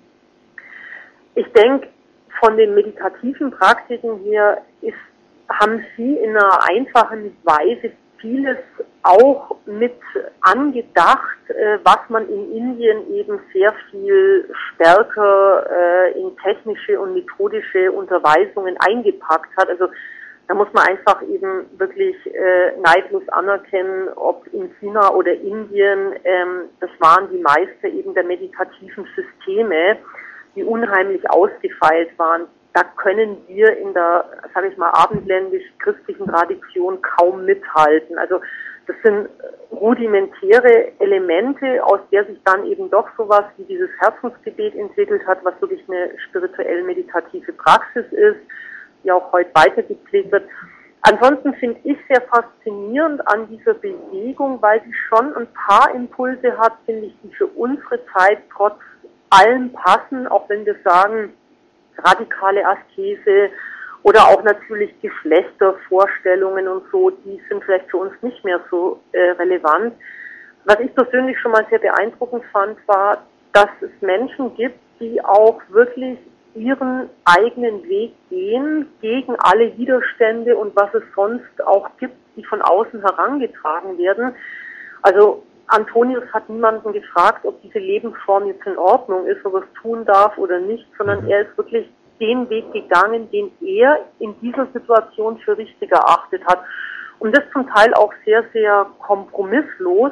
Ich denke, von den meditativen Praktiken her ist, haben Sie in einer einfachen Weise vieles auch mit angedacht, äh, was man in Indien eben sehr viel stärker äh, in technische und methodische Unterweisungen eingepackt hat. Also da muss man einfach eben wirklich äh, neidlos anerkennen, ob in China oder Indien, ähm, das waren die Meister eben der meditativen Systeme, die unheimlich ausgefeilt waren. Da können wir in der, sage ich mal, abendländisch-christlichen Tradition kaum mithalten. Also das sind rudimentäre Elemente, aus der sich dann eben doch sowas wie dieses Herzensgebet entwickelt hat, was wirklich eine spirituell-meditative Praxis ist, die auch heute weitergepflegt wird. Ansonsten finde ich sehr faszinierend an dieser Bewegung, weil sie schon ein paar Impulse hat, finde ich, die für unsere Zeit trotz allem passen, auch wenn wir sagen, radikale Askese oder auch natürlich Geschlechtervorstellungen und so, die sind vielleicht für uns nicht mehr so äh, relevant. Was ich persönlich schon mal sehr beeindruckend fand, war, dass es Menschen gibt, die auch wirklich ihren eigenen Weg gehen, gegen alle Widerstände und was es sonst auch gibt, die von außen herangetragen werden. Also Antonius hat niemanden gefragt, ob diese Lebensform jetzt in Ordnung ist, ob er es tun darf oder nicht, sondern er ist wirklich den Weg gegangen, den er in dieser Situation für richtig erachtet hat. Und das zum Teil auch sehr, sehr kompromisslos.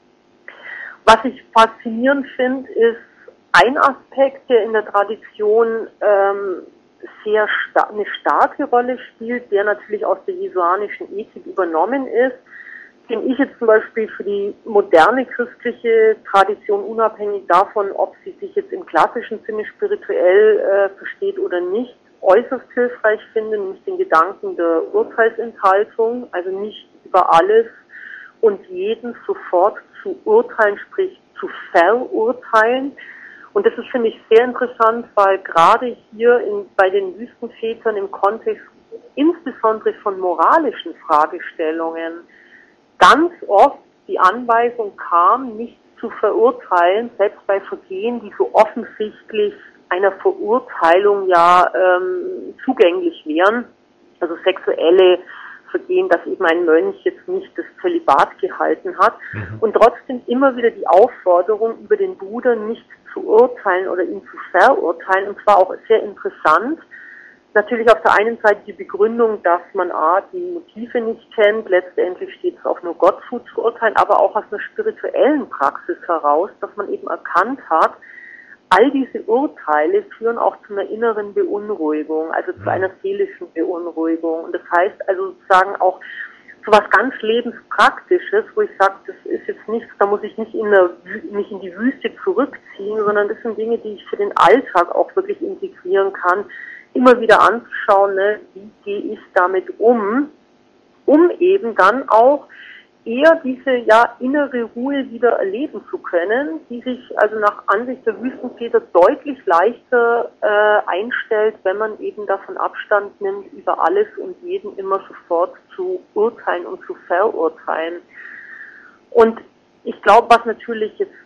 Was ich faszinierend finde, ist ein Aspekt, der in der Tradition ähm, sehr sta- eine starke Rolle spielt, der natürlich aus der jesuanischen Ethik übernommen ist, den ich jetzt zum Beispiel für die moderne christliche Tradition, unabhängig davon, ob sie sich jetzt im klassischen Sinne spirituell äh, versteht oder nicht, äußerst hilfreich finde, nämlich den Gedanken der Urteilsenthaltung, also nicht über alles und jeden sofort zu urteilen, sprich zu verurteilen. Und das ist, finde ich, sehr interessant, weil gerade hier in, bei den Wüstenvätern im Kontext insbesondere von moralischen Fragestellungen ganz oft die Anweisung kam, nicht zu verurteilen, selbst bei Vergehen, die so offensichtlich einer Verurteilung ja ähm, zugänglich wären. Also sexuelle Vergehen, dass eben ein Mönch jetzt nicht das Zölibat gehalten hat. Mhm. Und trotzdem immer wieder die Aufforderung, über den Bruder nicht zu urteilen oder ihn zu verurteilen. Und zwar auch sehr interessant. Natürlich auf der einen Seite die Begründung, dass man A, die Motive nicht kennt, letztendlich steht es auch nur Gott zuzuurteilen, aber auch aus einer spirituellen Praxis heraus, dass man eben erkannt hat, all diese Urteile führen auch zu einer inneren Beunruhigung, also zu einer seelischen Beunruhigung. Und das heißt also sozusagen auch so was ganz Lebenspraktisches, wo ich sage, das ist jetzt nichts, da muss ich nicht in, der, nicht in die Wüste zurückziehen, sondern das sind Dinge, die ich für den Alltag auch wirklich integrieren kann, immer wieder anzuschauen, ne, wie gehe ich damit um, um eben dann auch eher diese ja innere Ruhe wieder erleben zu können, die sich also nach Ansicht der Wüstenväter deutlich leichter äh, einstellt, wenn man eben davon Abstand nimmt, über alles und jeden immer sofort zu urteilen und zu verurteilen. Und ich glaube, was natürlich jetzt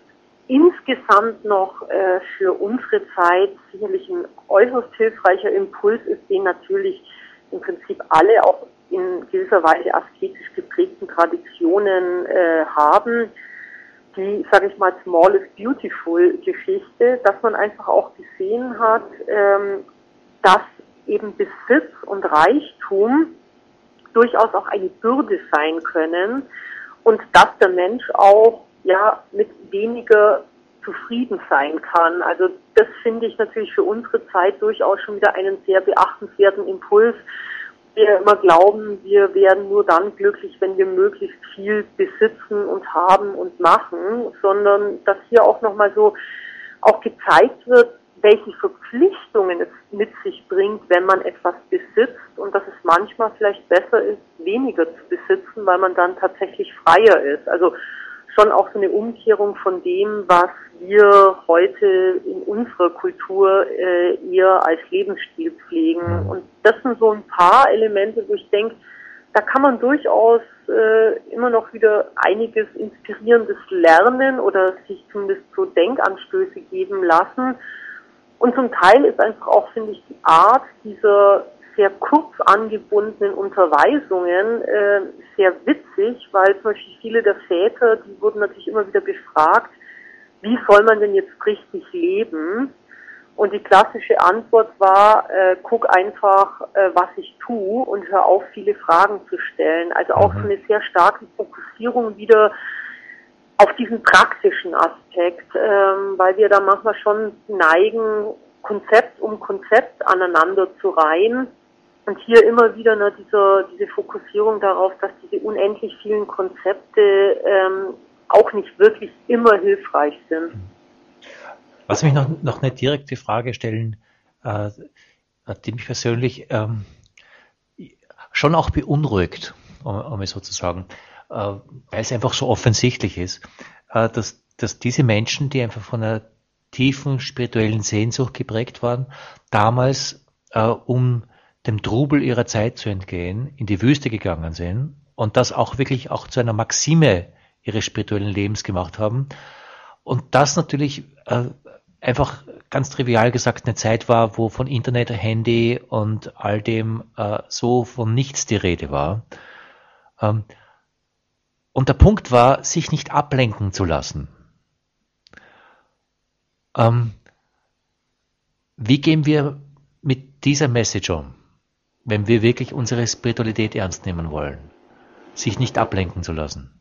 insgesamt noch äh, für unsere Zeit sicherlich ein äußerst hilfreicher Impuls ist, den natürlich im Prinzip alle auch in gewisser Weise asketisch geprägten Traditionen äh, haben. Die, sage ich mal, Small is Beautiful Geschichte, dass man einfach auch gesehen hat, ähm, dass eben Besitz und Reichtum durchaus auch eine Bürde sein können und dass der Mensch auch ja mit weniger zufrieden sein kann. Also das finde ich natürlich für unsere Zeit durchaus schon wieder einen sehr beachtenswerten Impuls. Wir immer glauben, wir werden nur dann glücklich, wenn wir möglichst viel besitzen und haben und machen, sondern dass hier auch nochmal so auch gezeigt wird, welche Verpflichtungen es mit sich bringt, wenn man etwas besitzt und dass es manchmal vielleicht besser ist, weniger zu besitzen, weil man dann tatsächlich freier ist. Also schon auch so eine Umkehrung von dem, was wir heute in unserer Kultur äh, eher als Lebensstil pflegen. Und das sind so ein paar Elemente, wo ich denke, da kann man durchaus äh, immer noch wieder einiges Inspirierendes lernen oder sich zumindest so Denkanstöße geben lassen. Und zum Teil ist einfach auch, finde ich, die Art dieser sehr kurz angebundenen Unterweisungen äh, sehr witzig, weil zum Beispiel viele der Väter, die wurden natürlich immer wieder befragt, wie soll man denn jetzt richtig leben? Und die klassische Antwort war, äh, guck einfach, äh, was ich tue und hör auf, viele Fragen zu stellen. Also auch so eine sehr starke Fokussierung wieder auf diesen praktischen Aspekt, ähm, weil wir da manchmal schon neigen, Konzept um Konzept aneinander zu reihen. Und hier immer wieder ne, diese, diese Fokussierung darauf, dass diese unendlich vielen Konzepte ähm, auch nicht wirklich immer hilfreich sind. Was mich noch, noch eine direkte Frage stellen, äh, die mich persönlich ähm, schon auch beunruhigt, um, um es so zu sagen, äh, weil es einfach so offensichtlich ist, äh, dass, dass diese Menschen, die einfach von einer tiefen spirituellen Sehnsucht geprägt waren, damals äh, um dem Trubel ihrer Zeit zu entgehen, in die Wüste gegangen sind und das auch wirklich auch zu einer Maxime ihres spirituellen Lebens gemacht haben. Und das natürlich äh, einfach ganz trivial gesagt eine Zeit war, wo von Internet, Handy und all dem äh, so von nichts die Rede war. Ähm, und der Punkt war, sich nicht ablenken zu lassen. Ähm, wie gehen wir mit dieser Message um, wenn wir wirklich unsere Spiritualität ernst nehmen wollen? Sich nicht ablenken zu lassen.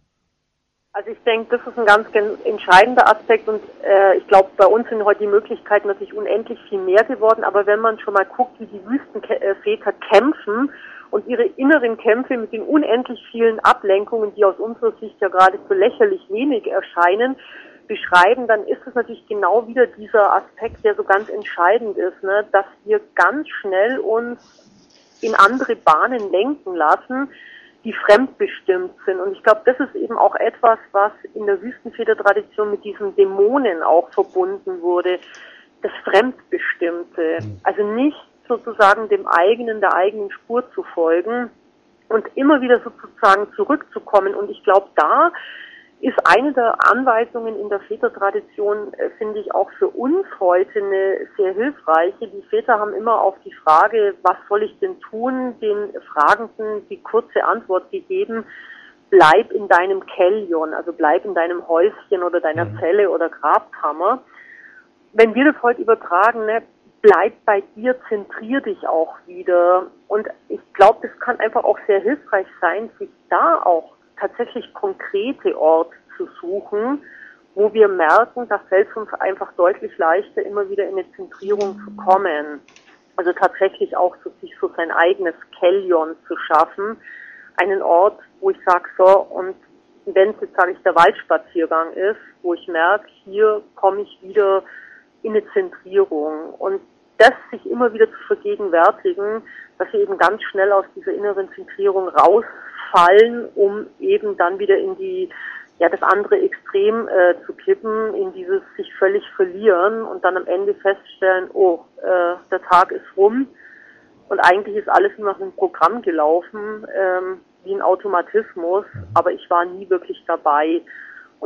Also ich denke, das ist ein ganz, ganz entscheidender Aspekt und äh, ich glaube, bei uns sind heute die Möglichkeiten natürlich unendlich viel mehr geworden, aber wenn man schon mal guckt, wie die Wüstenväter kämpfen und ihre inneren Kämpfe mit den unendlich vielen Ablenkungen, die aus unserer Sicht ja geradezu lächerlich wenig erscheinen, beschreiben, dann ist es natürlich genau wieder dieser Aspekt, der so ganz entscheidend ist, ne, dass wir ganz schnell uns in andere Bahnen lenken lassen, die fremdbestimmt sind. Und ich glaube, das ist eben auch etwas, was in der Wüstenväter-Tradition mit diesen Dämonen auch verbunden wurde. Das Fremdbestimmte. Also nicht sozusagen dem eigenen, der eigenen Spur zu folgen und immer wieder sozusagen zurückzukommen. Und ich glaube, da ist eine der Anweisungen in der Vätertradition, äh, finde ich, auch für uns heute eine sehr hilfreiche. Die Väter haben immer auf die Frage, was soll ich denn tun, den Fragenden die kurze Antwort gegeben, bleib in deinem Kellion, also bleib in deinem Häuschen oder deiner mhm. Zelle oder Grabkammer. Wenn wir das heute übertragen, ne, bleib bei dir, zentrier dich auch wieder. Und ich glaube, das kann einfach auch sehr hilfreich sein, sich da auch tatsächlich konkrete Orte zu suchen, wo wir merken, da fällt es uns einfach deutlich leichter, immer wieder in eine Zentrierung zu kommen. Also tatsächlich auch so, sich so sein eigenes Kellion zu schaffen. Einen Ort, wo ich sage, so, und wenn es jetzt, sage ich, der Waldspaziergang ist, wo ich merke, hier komme ich wieder in eine Zentrierung. Und das sich immer wieder zu vergegenwärtigen, dass wir eben ganz schnell aus dieser inneren Zentrierung rausfallen, um eben dann wieder in die, ja, das andere Extrem äh, zu kippen, in dieses sich völlig verlieren und dann am Ende feststellen, oh, äh, der Tag ist rum und eigentlich ist alles nur nach einem Programm gelaufen, ähm, wie ein Automatismus, aber ich war nie wirklich dabei. Und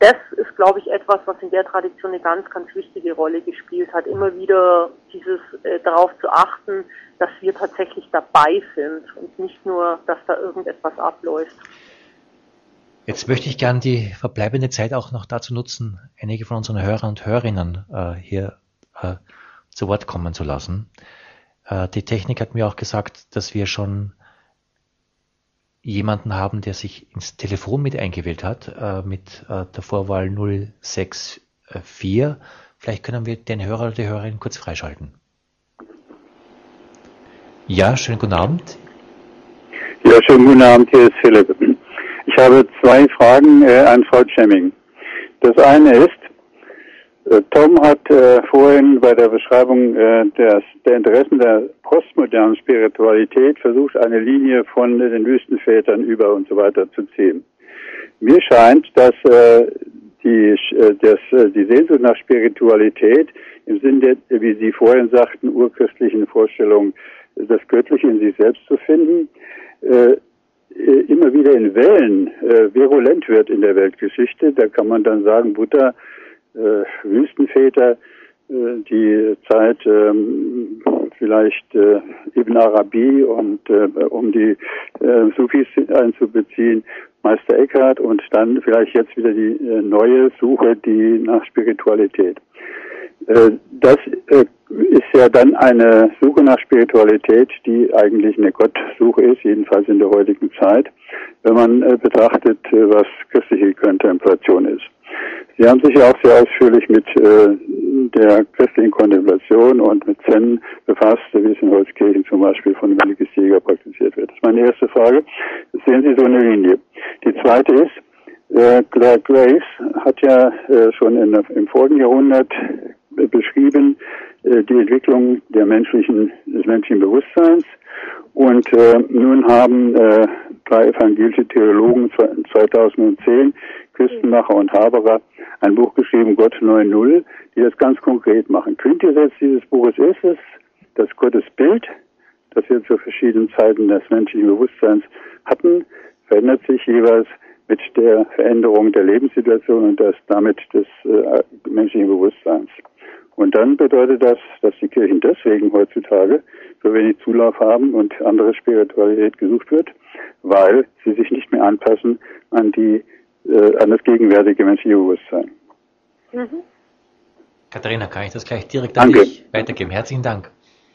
das ist, glaube ich, etwas, was in der Tradition eine ganz, ganz wichtige Rolle gespielt hat. Immer wieder dieses äh, darauf zu achten, dass wir tatsächlich dabei sind und nicht nur, dass da irgendetwas abläuft. Jetzt möchte ich gern die verbleibende Zeit auch noch dazu nutzen, einige von unseren Hörern und Hörerinnen äh, hier äh, zu Wort kommen zu lassen. Äh, die Technik hat mir auch gesagt, dass wir schon jemanden haben, der sich ins Telefon mit eingewählt hat, äh, mit äh, der Vorwahl null sechs vier. Vielleicht können wir den Hörer oder die Hörerin kurz freischalten. Ja, schönen guten Abend. Ja, schönen guten Abend, hier ist Philipp. Ich habe zwei Fragen äh, an Frau Tschemming. Das eine ist, äh, Tom hat äh, vorhin bei der Beschreibung äh, des, der Interessen der postmodernen Spiritualität versucht, eine Linie von äh, den Wüstenvätern über und so weiter zu ziehen. Mir scheint, dass äh, die, äh, das, äh, die Sehnsucht nach Spiritualität im Sinne der, wie Sie vorhin sagten, urchristlichen Vorstellungen, das Göttliche in sich selbst zu finden, äh, immer wieder in Wellen äh, virulent wird in der Weltgeschichte. Da kann man dann sagen, Buddha, äh, Wüstenväter, äh, die Zeit ähm, vielleicht äh, Ibn Arabi und äh, um die äh, Sufis einzubeziehen, Meister Eckhart und dann vielleicht jetzt wieder die äh, neue Suche, die nach Spiritualität. Äh, das äh, ist ja dann eine Suche nach Spiritualität, die eigentlich eine Gottsuche ist, jedenfalls in der heutigen Zeit, wenn man äh, betrachtet, äh, was christliche Kontemplation ist. Sie haben sich ja auch sehr ausführlich mit äh, der christlichen Kontemplation und mit Zen befasst, wie es in Holzkirchen zum Beispiel von Willigis Jäger praktiziert wird. Das ist meine erste Frage. Sehen Sie so eine Linie? Die zweite ist, äh, Claire Grace hat ja äh, schon in, im vorigen Jahrhundert äh, beschrieben, äh, die Entwicklung der menschlichen, des menschlichen Bewusstseins. Und äh, nun haben äh, drei evangelische Theologen zweitausendzehn, Küstenmacher und Haberer, ein Buch geschrieben, Gott neun null, die das ganz konkret machen. Quintessenz dieses Buches ist es, das Gottesbild, das wir zu verschiedenen Zeiten des menschlichen Bewusstseins hatten, verändert sich jeweils mit der Veränderung der Lebenssituation und das damit des äh, menschlichen Bewusstseins. Und dann bedeutet das, dass die Kirchen deswegen heutzutage so wenig Zulauf haben und andere Spiritualität gesucht wird, weil sie sich nicht mehr anpassen an die äh, an das gegenwärtige menschliche Bewusstsein. Mhm. Katharina, kann ich das gleich direkt an Danke. dich weitergeben? Herzlichen Dank.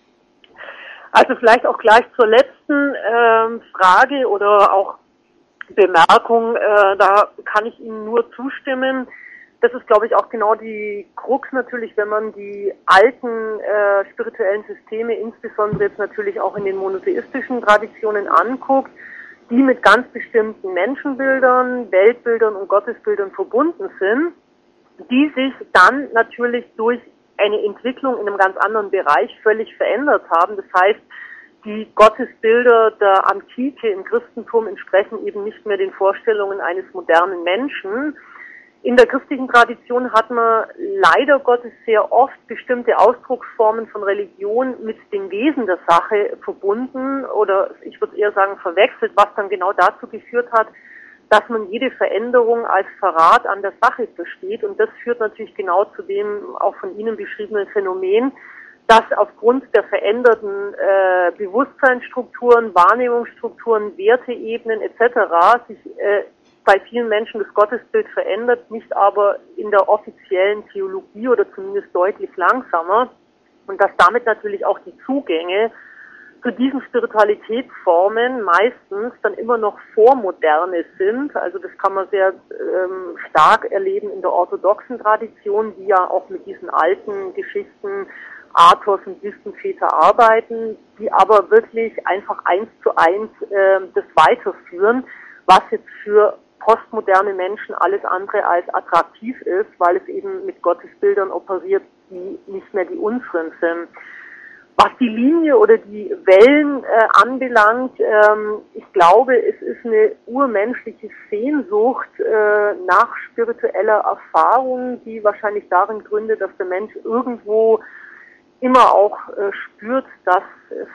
Also vielleicht auch gleich zur letzten ähm, Frage oder auch Bemerkung, äh, da kann ich Ihnen nur zustimmen. Das ist, glaube ich, auch genau die Krux natürlich, wenn man die alten äh, spirituellen Systeme, insbesondere jetzt natürlich auch in den monotheistischen Traditionen anguckt, die mit ganz bestimmten Menschenbildern, Weltbildern und Gottesbildern verbunden sind, die sich dann natürlich durch eine Entwicklung in einem ganz anderen Bereich völlig verändert haben. Das heißt, die Gottesbilder der Antike im Christentum entsprechen eben nicht mehr den Vorstellungen eines modernen Menschen. In der christlichen Tradition hat man leider Gottes sehr oft bestimmte Ausdrucksformen von Religion mit dem Wesen der Sache verbunden oder ich würde eher sagen verwechselt, was dann genau dazu geführt hat, dass man jede Veränderung als Verrat an der Sache versteht. Und das führt natürlich genau zu dem auch von Ihnen beschriebenen Phänomen, dass aufgrund der veränderten äh, Bewusstseinsstrukturen, Wahrnehmungsstrukturen, Werteebenen et cetera sich äh, bei vielen Menschen das Gottesbild verändert, nicht aber in der offiziellen Theologie oder zumindest deutlich langsamer. Und dass damit natürlich auch die Zugänge zu diesen Spiritualitätsformen meistens dann immer noch vormoderne sind. Also das kann man sehr ähm, stark erleben in der orthodoxen Tradition, die ja auch mit diesen alten Geschichten Athos und Wüstenväter arbeiten, die aber wirklich einfach eins zu eins äh, das weiterführen, was jetzt für postmoderne Menschen alles andere als attraktiv ist, weil es eben mit Gottesbildern operiert, die nicht mehr die unseren sind. Was die Linie oder die Wellen äh, anbelangt, ähm, ich glaube, es ist eine urmenschliche Sehnsucht äh, nach spiritueller Erfahrung, die wahrscheinlich darin gründet, dass der Mensch irgendwo immer auch äh, spürt, dass es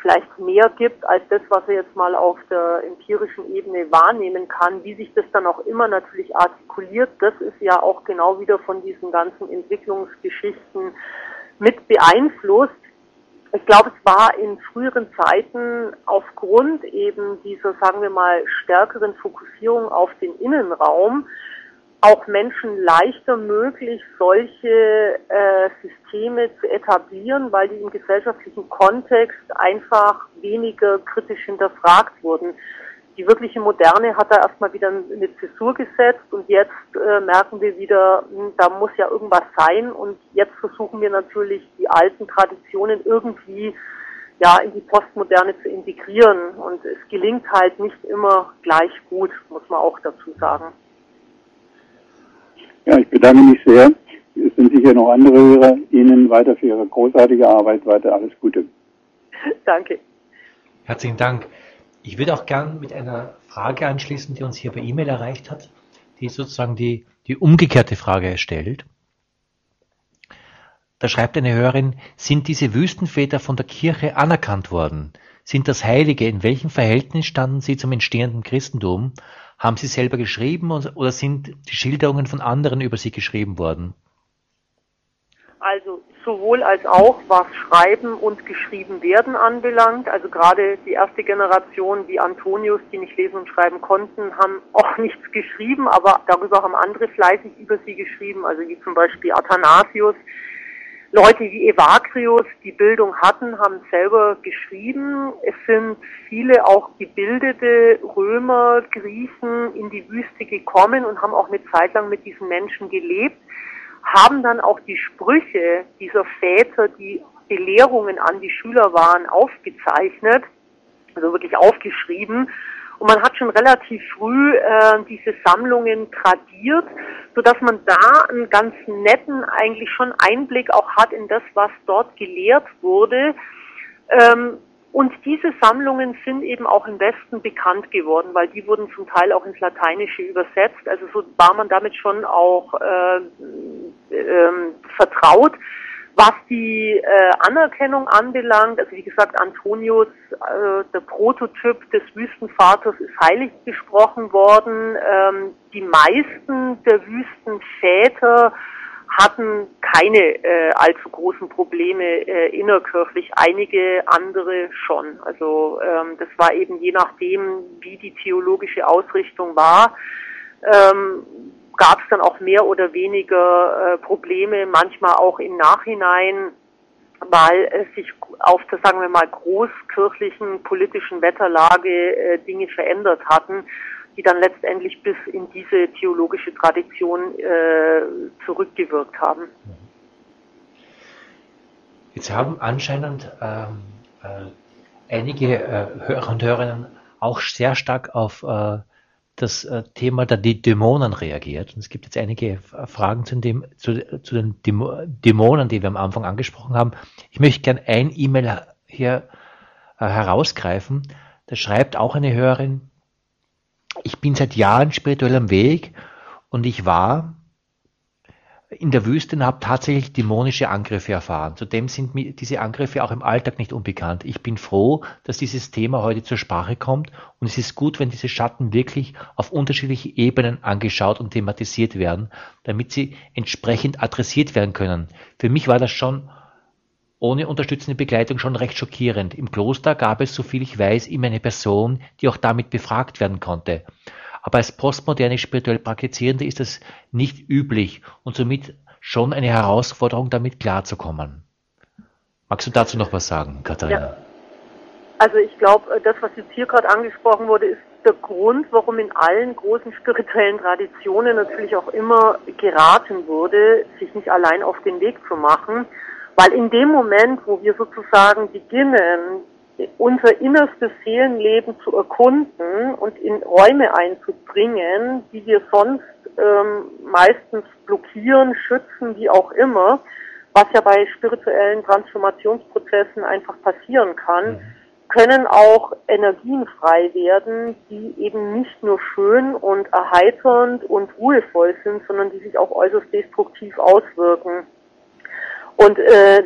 vielleicht mehr gibt als das, was er jetzt mal auf der empirischen Ebene wahrnehmen kann. Wie sich das dann auch immer natürlich artikuliert, das ist ja auch genau wieder von diesen ganzen Entwicklungsgeschichten mit beeinflusst. Ich glaube, es war in früheren Zeiten aufgrund eben dieser, sagen wir mal, stärkeren Fokussierung auf den Innenraum auch Menschen leichter möglich, solche äh, Systeme zu etablieren, weil die im gesellschaftlichen Kontext einfach weniger kritisch hinterfragt wurden. Die wirkliche Moderne hat da erstmal wieder eine Zäsur gesetzt und jetzt äh, merken wir wieder, da muss ja irgendwas sein und jetzt versuchen wir natürlich die alten Traditionen irgendwie ja in die Postmoderne zu integrieren und es gelingt halt nicht immer gleich gut, muss man auch dazu sagen. Ja, ich bedanke mich sehr. Es sind sicher noch andere Hörer. Ihnen weiter für Ihre großartige Arbeit. Weiter alles Gute. Danke. Herzlichen Dank. Ich würde auch gern mit einer Frage anschließen, die uns hier per E-Mail erreicht hat, die sozusagen die, die umgekehrte Frage stellt. Da schreibt eine Hörerin, sind diese Wüstenväter von der Kirche anerkannt worden? Sind das Heilige? In welchem Verhältnis standen sie zum entstehenden Christentum? Haben sie selber geschrieben oder sind die Schilderungen von anderen über sie geschrieben worden? Also sowohl als auch, was Schreiben und Geschrieben werden anbelangt. Also gerade die erste Generation wie Antonius, die nicht lesen und schreiben konnten, haben auch nichts geschrieben, aber darüber haben andere fleißig über sie geschrieben, also wie zum Beispiel Athanasius. Leute wie Evagrius, die Bildung hatten, haben selber geschrieben. Es sind viele auch gebildete Römer, Griechen in die Wüste gekommen und haben auch eine Zeit lang mit diesen Menschen gelebt, haben dann auch die Sprüche dieser Väter, die Belehrungen an die Schüler waren, aufgezeichnet, also wirklich aufgeschrieben. Und man hat schon relativ früh äh, diese Sammlungen tradiert, sodass man da einen ganz netten eigentlich schon Einblick auch hat in das, was dort gelehrt wurde. Ähm, und diese Sammlungen sind eben auch im Westen bekannt geworden, weil die wurden zum Teil auch ins Lateinische übersetzt. Also so war man damit schon auch äh, äh, vertraut. Was die äh, Anerkennung anbelangt, also wie gesagt, Antonius, äh, der Prototyp des Wüstenvaters, ist heilig gesprochen worden. Ähm, die meisten der Wüstenväter hatten keine äh, allzu großen Probleme äh, innerkirchlich, einige andere schon. Also ähm, das war eben je nachdem, wie die theologische Ausrichtung war. Ähm, gab es dann auch mehr oder weniger äh, Probleme, manchmal auch im Nachhinein, weil es sich auf der, sagen wir mal, großkirchlichen politischen Wetterlage äh, Dinge verändert hatten, die dann letztendlich bis in diese theologische Tradition äh, zurückgewirkt haben. Jetzt haben anscheinend ähm, äh, einige äh, Hörer und Hörerinnen auch sehr stark auf äh, das äh, Thema der Dämonen reagiert. Und es gibt jetzt einige Fragen zu, dem, zu, zu den Dämonen, die wir am Anfang angesprochen haben. Ich möchte gerne ein E-Mail hier äh, herausgreifen. Da schreibt auch eine Hörerin, ich bin seit Jahren spirituell am Weg und ich war in der Wüste und habe tatsächlich dämonische Angriffe erfahren. Zudem sind mir diese Angriffe auch im Alltag nicht unbekannt. Ich bin froh, dass dieses Thema heute zur Sprache kommt und es ist gut, wenn diese Schatten wirklich auf unterschiedliche Ebenen angeschaut und thematisiert werden, damit sie entsprechend adressiert werden können. Für mich war das schon ohne unterstützende Begleitung schon recht schockierend. Im Kloster gab es, soviel ich weiß, immer eine Person, die auch damit befragt werden konnte. Aber als postmoderne spirituell Praktizierende ist es nicht üblich und somit schon eine Herausforderung, damit klarzukommen. Magst du dazu noch was sagen, Katharina? Ja. Also ich glaube, das, was jetzt hier gerade angesprochen wurde, ist der Grund, warum in allen großen spirituellen Traditionen natürlich auch immer geraten wurde, sich nicht allein auf den Weg zu machen. Weil in dem Moment, wo wir sozusagen beginnen, unser innerstes Seelenleben zu erkunden und in Räume einzubringen, die wir sonst ähm, meistens blockieren, schützen, wie auch immer, was ja bei spirituellen Transformationsprozessen einfach passieren kann, mhm. können auch Energien frei werden, die eben nicht nur schön und erheiternd und ruhevoll sind, sondern die sich auch äußerst destruktiv auswirken. Und äh,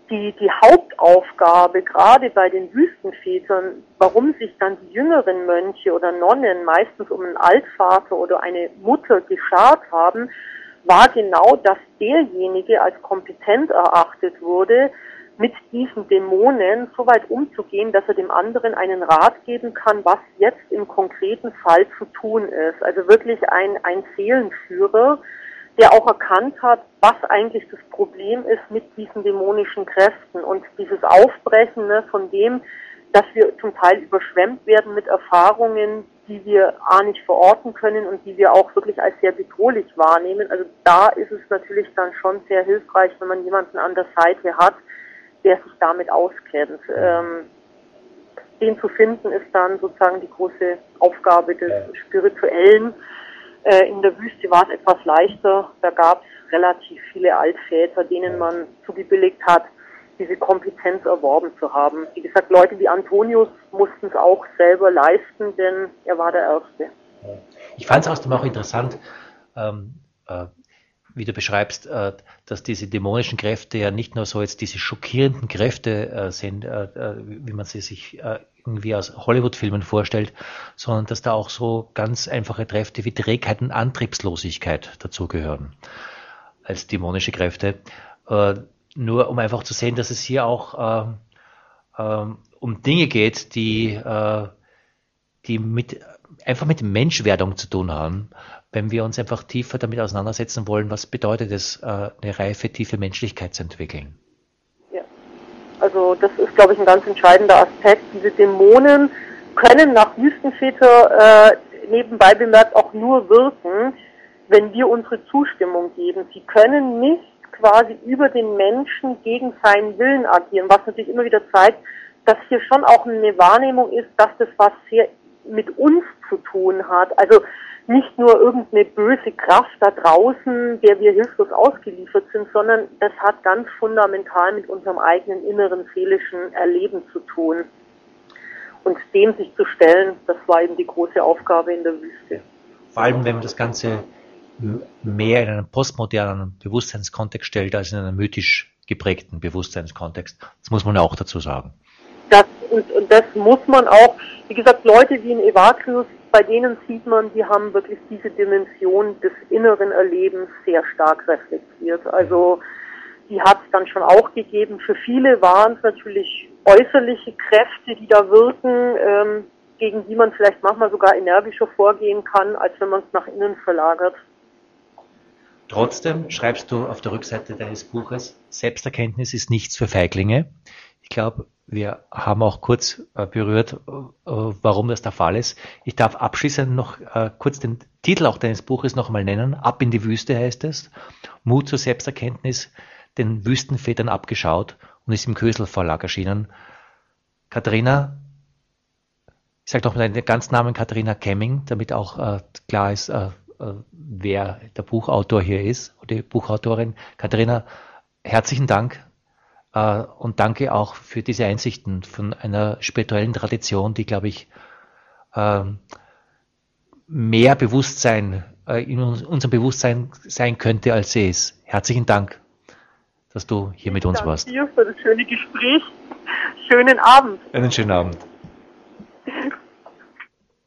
die, die Hauptaufgabe, gerade bei den Wüstenvätern, warum sich dann die jüngeren Mönche oder Nonnen meistens um einen Altvater oder eine Mutter geschart haben, war genau, dass derjenige als kompetent erachtet wurde, mit diesen Dämonen so weit umzugehen, dass er dem anderen einen Rat geben kann, was jetzt im konkreten Fall zu tun ist. Also wirklich ein, ein Seelenführer, der auch erkannt hat, was eigentlich das Problem ist mit diesen dämonischen Kräften und dieses Aufbrechen, ne, von dem, dass wir zum Teil überschwemmt werden mit Erfahrungen, die wir A nicht verorten können und die wir auch wirklich als sehr bedrohlich wahrnehmen. Also da ist es natürlich dann schon sehr hilfreich, wenn man jemanden an der Seite hat, der sich damit auskennt. Ähm, den zu finden ist dann sozusagen die große Aufgabe des Spirituellen. Äh, in der Wüste war es etwas leichter. Da gab es relativ viele Altväter, denen man zugebilligt hat, diese Kompetenz erworben zu haben. Wie gesagt, Leute wie Antonius mussten es auch selber leisten, denn er war der Erste. Ich fand es außerdem auch interessant, ähm, äh, wie du beschreibst, äh, dass diese dämonischen Kräfte ja nicht nur so jetzt diese schockierenden Kräfte äh, sind, äh, wie man sie sich äh, irgendwie aus Hollywood-Filmen vorstellt, sondern dass da auch so ganz einfache Kräfte wie Trägheit und Antriebslosigkeit dazugehören als dämonische Kräfte. Äh, nur um einfach zu sehen, dass es hier auch äh, äh, um Dinge geht, die, äh, die mit, einfach mit Menschwerdung zu tun haben. Wenn wir uns einfach tiefer damit auseinandersetzen wollen, was bedeutet es, äh, eine reife, tiefe Menschlichkeit zu entwickeln? Ja, also das ist, glaube ich, ein ganz entscheidender Aspekt. Diese Dämonen können nach Wüstenväter äh, nebenbei bemerkt auch nur wirken, wenn wir unsere Zustimmung geben. Sie können nicht quasi über den Menschen gegen seinen Willen agieren, was natürlich immer wieder zeigt, dass hier schon auch eine Wahrnehmung ist, dass das was sehr mit uns zu tun hat. Also nicht nur irgendeine böse Kraft da draußen, der wir hilflos ausgeliefert sind, sondern das hat ganz fundamental mit unserem eigenen inneren seelischen Erleben zu tun. Und dem sich zu stellen, das war eben die große Aufgabe in der Wüste. Vor allem, wenn man das Ganze mehr in einen postmodernen Bewusstseinskontext stellt, als in einen mythisch geprägten Bewusstseinskontext. Das muss man ja auch dazu sagen. Das, und, und das muss man auch, wie gesagt, Leute wie in Evagrius, bei denen sieht man, die haben wirklich diese Dimension des inneren Erlebens sehr stark reflektiert. Also die hat es dann schon auch gegeben. Für viele waren es natürlich äußerliche Kräfte, die da wirken, ähm, gegen die man vielleicht manchmal sogar energischer vorgehen kann, als wenn man es nach innen verlagert. Trotzdem schreibst du auf der Rückseite deines Buches, Selbsterkenntnis ist nichts für Feiglinge. Ich glaube, wir haben auch kurz äh, berührt, äh, warum das der Fall ist. Ich darf abschließend noch äh, kurz den Titel auch deines Buches noch einmal nennen. Ab in die Wüste heißt es. Mut zur Selbsterkenntnis, den Wüstenvätern abgeschaut und ist im Kösel Verlag erschienen. Katharina, ich sage doch mal deinen ganzen Namen, Katharina Kemming, damit auch äh, klar ist, äh, äh, wer der Buchautor hier ist oder die Buchautorin. Katharina, herzlichen Dank. Und danke auch für diese Einsichten von einer spirituellen Tradition, die, glaube ich, mehr Bewusstsein in unserem Bewusstsein sein könnte, als sie ist. Herzlichen Dank, dass du hier mit uns warst. Danke dir für das schöne Gespräch. Schönen Abend. Einen schönen Abend.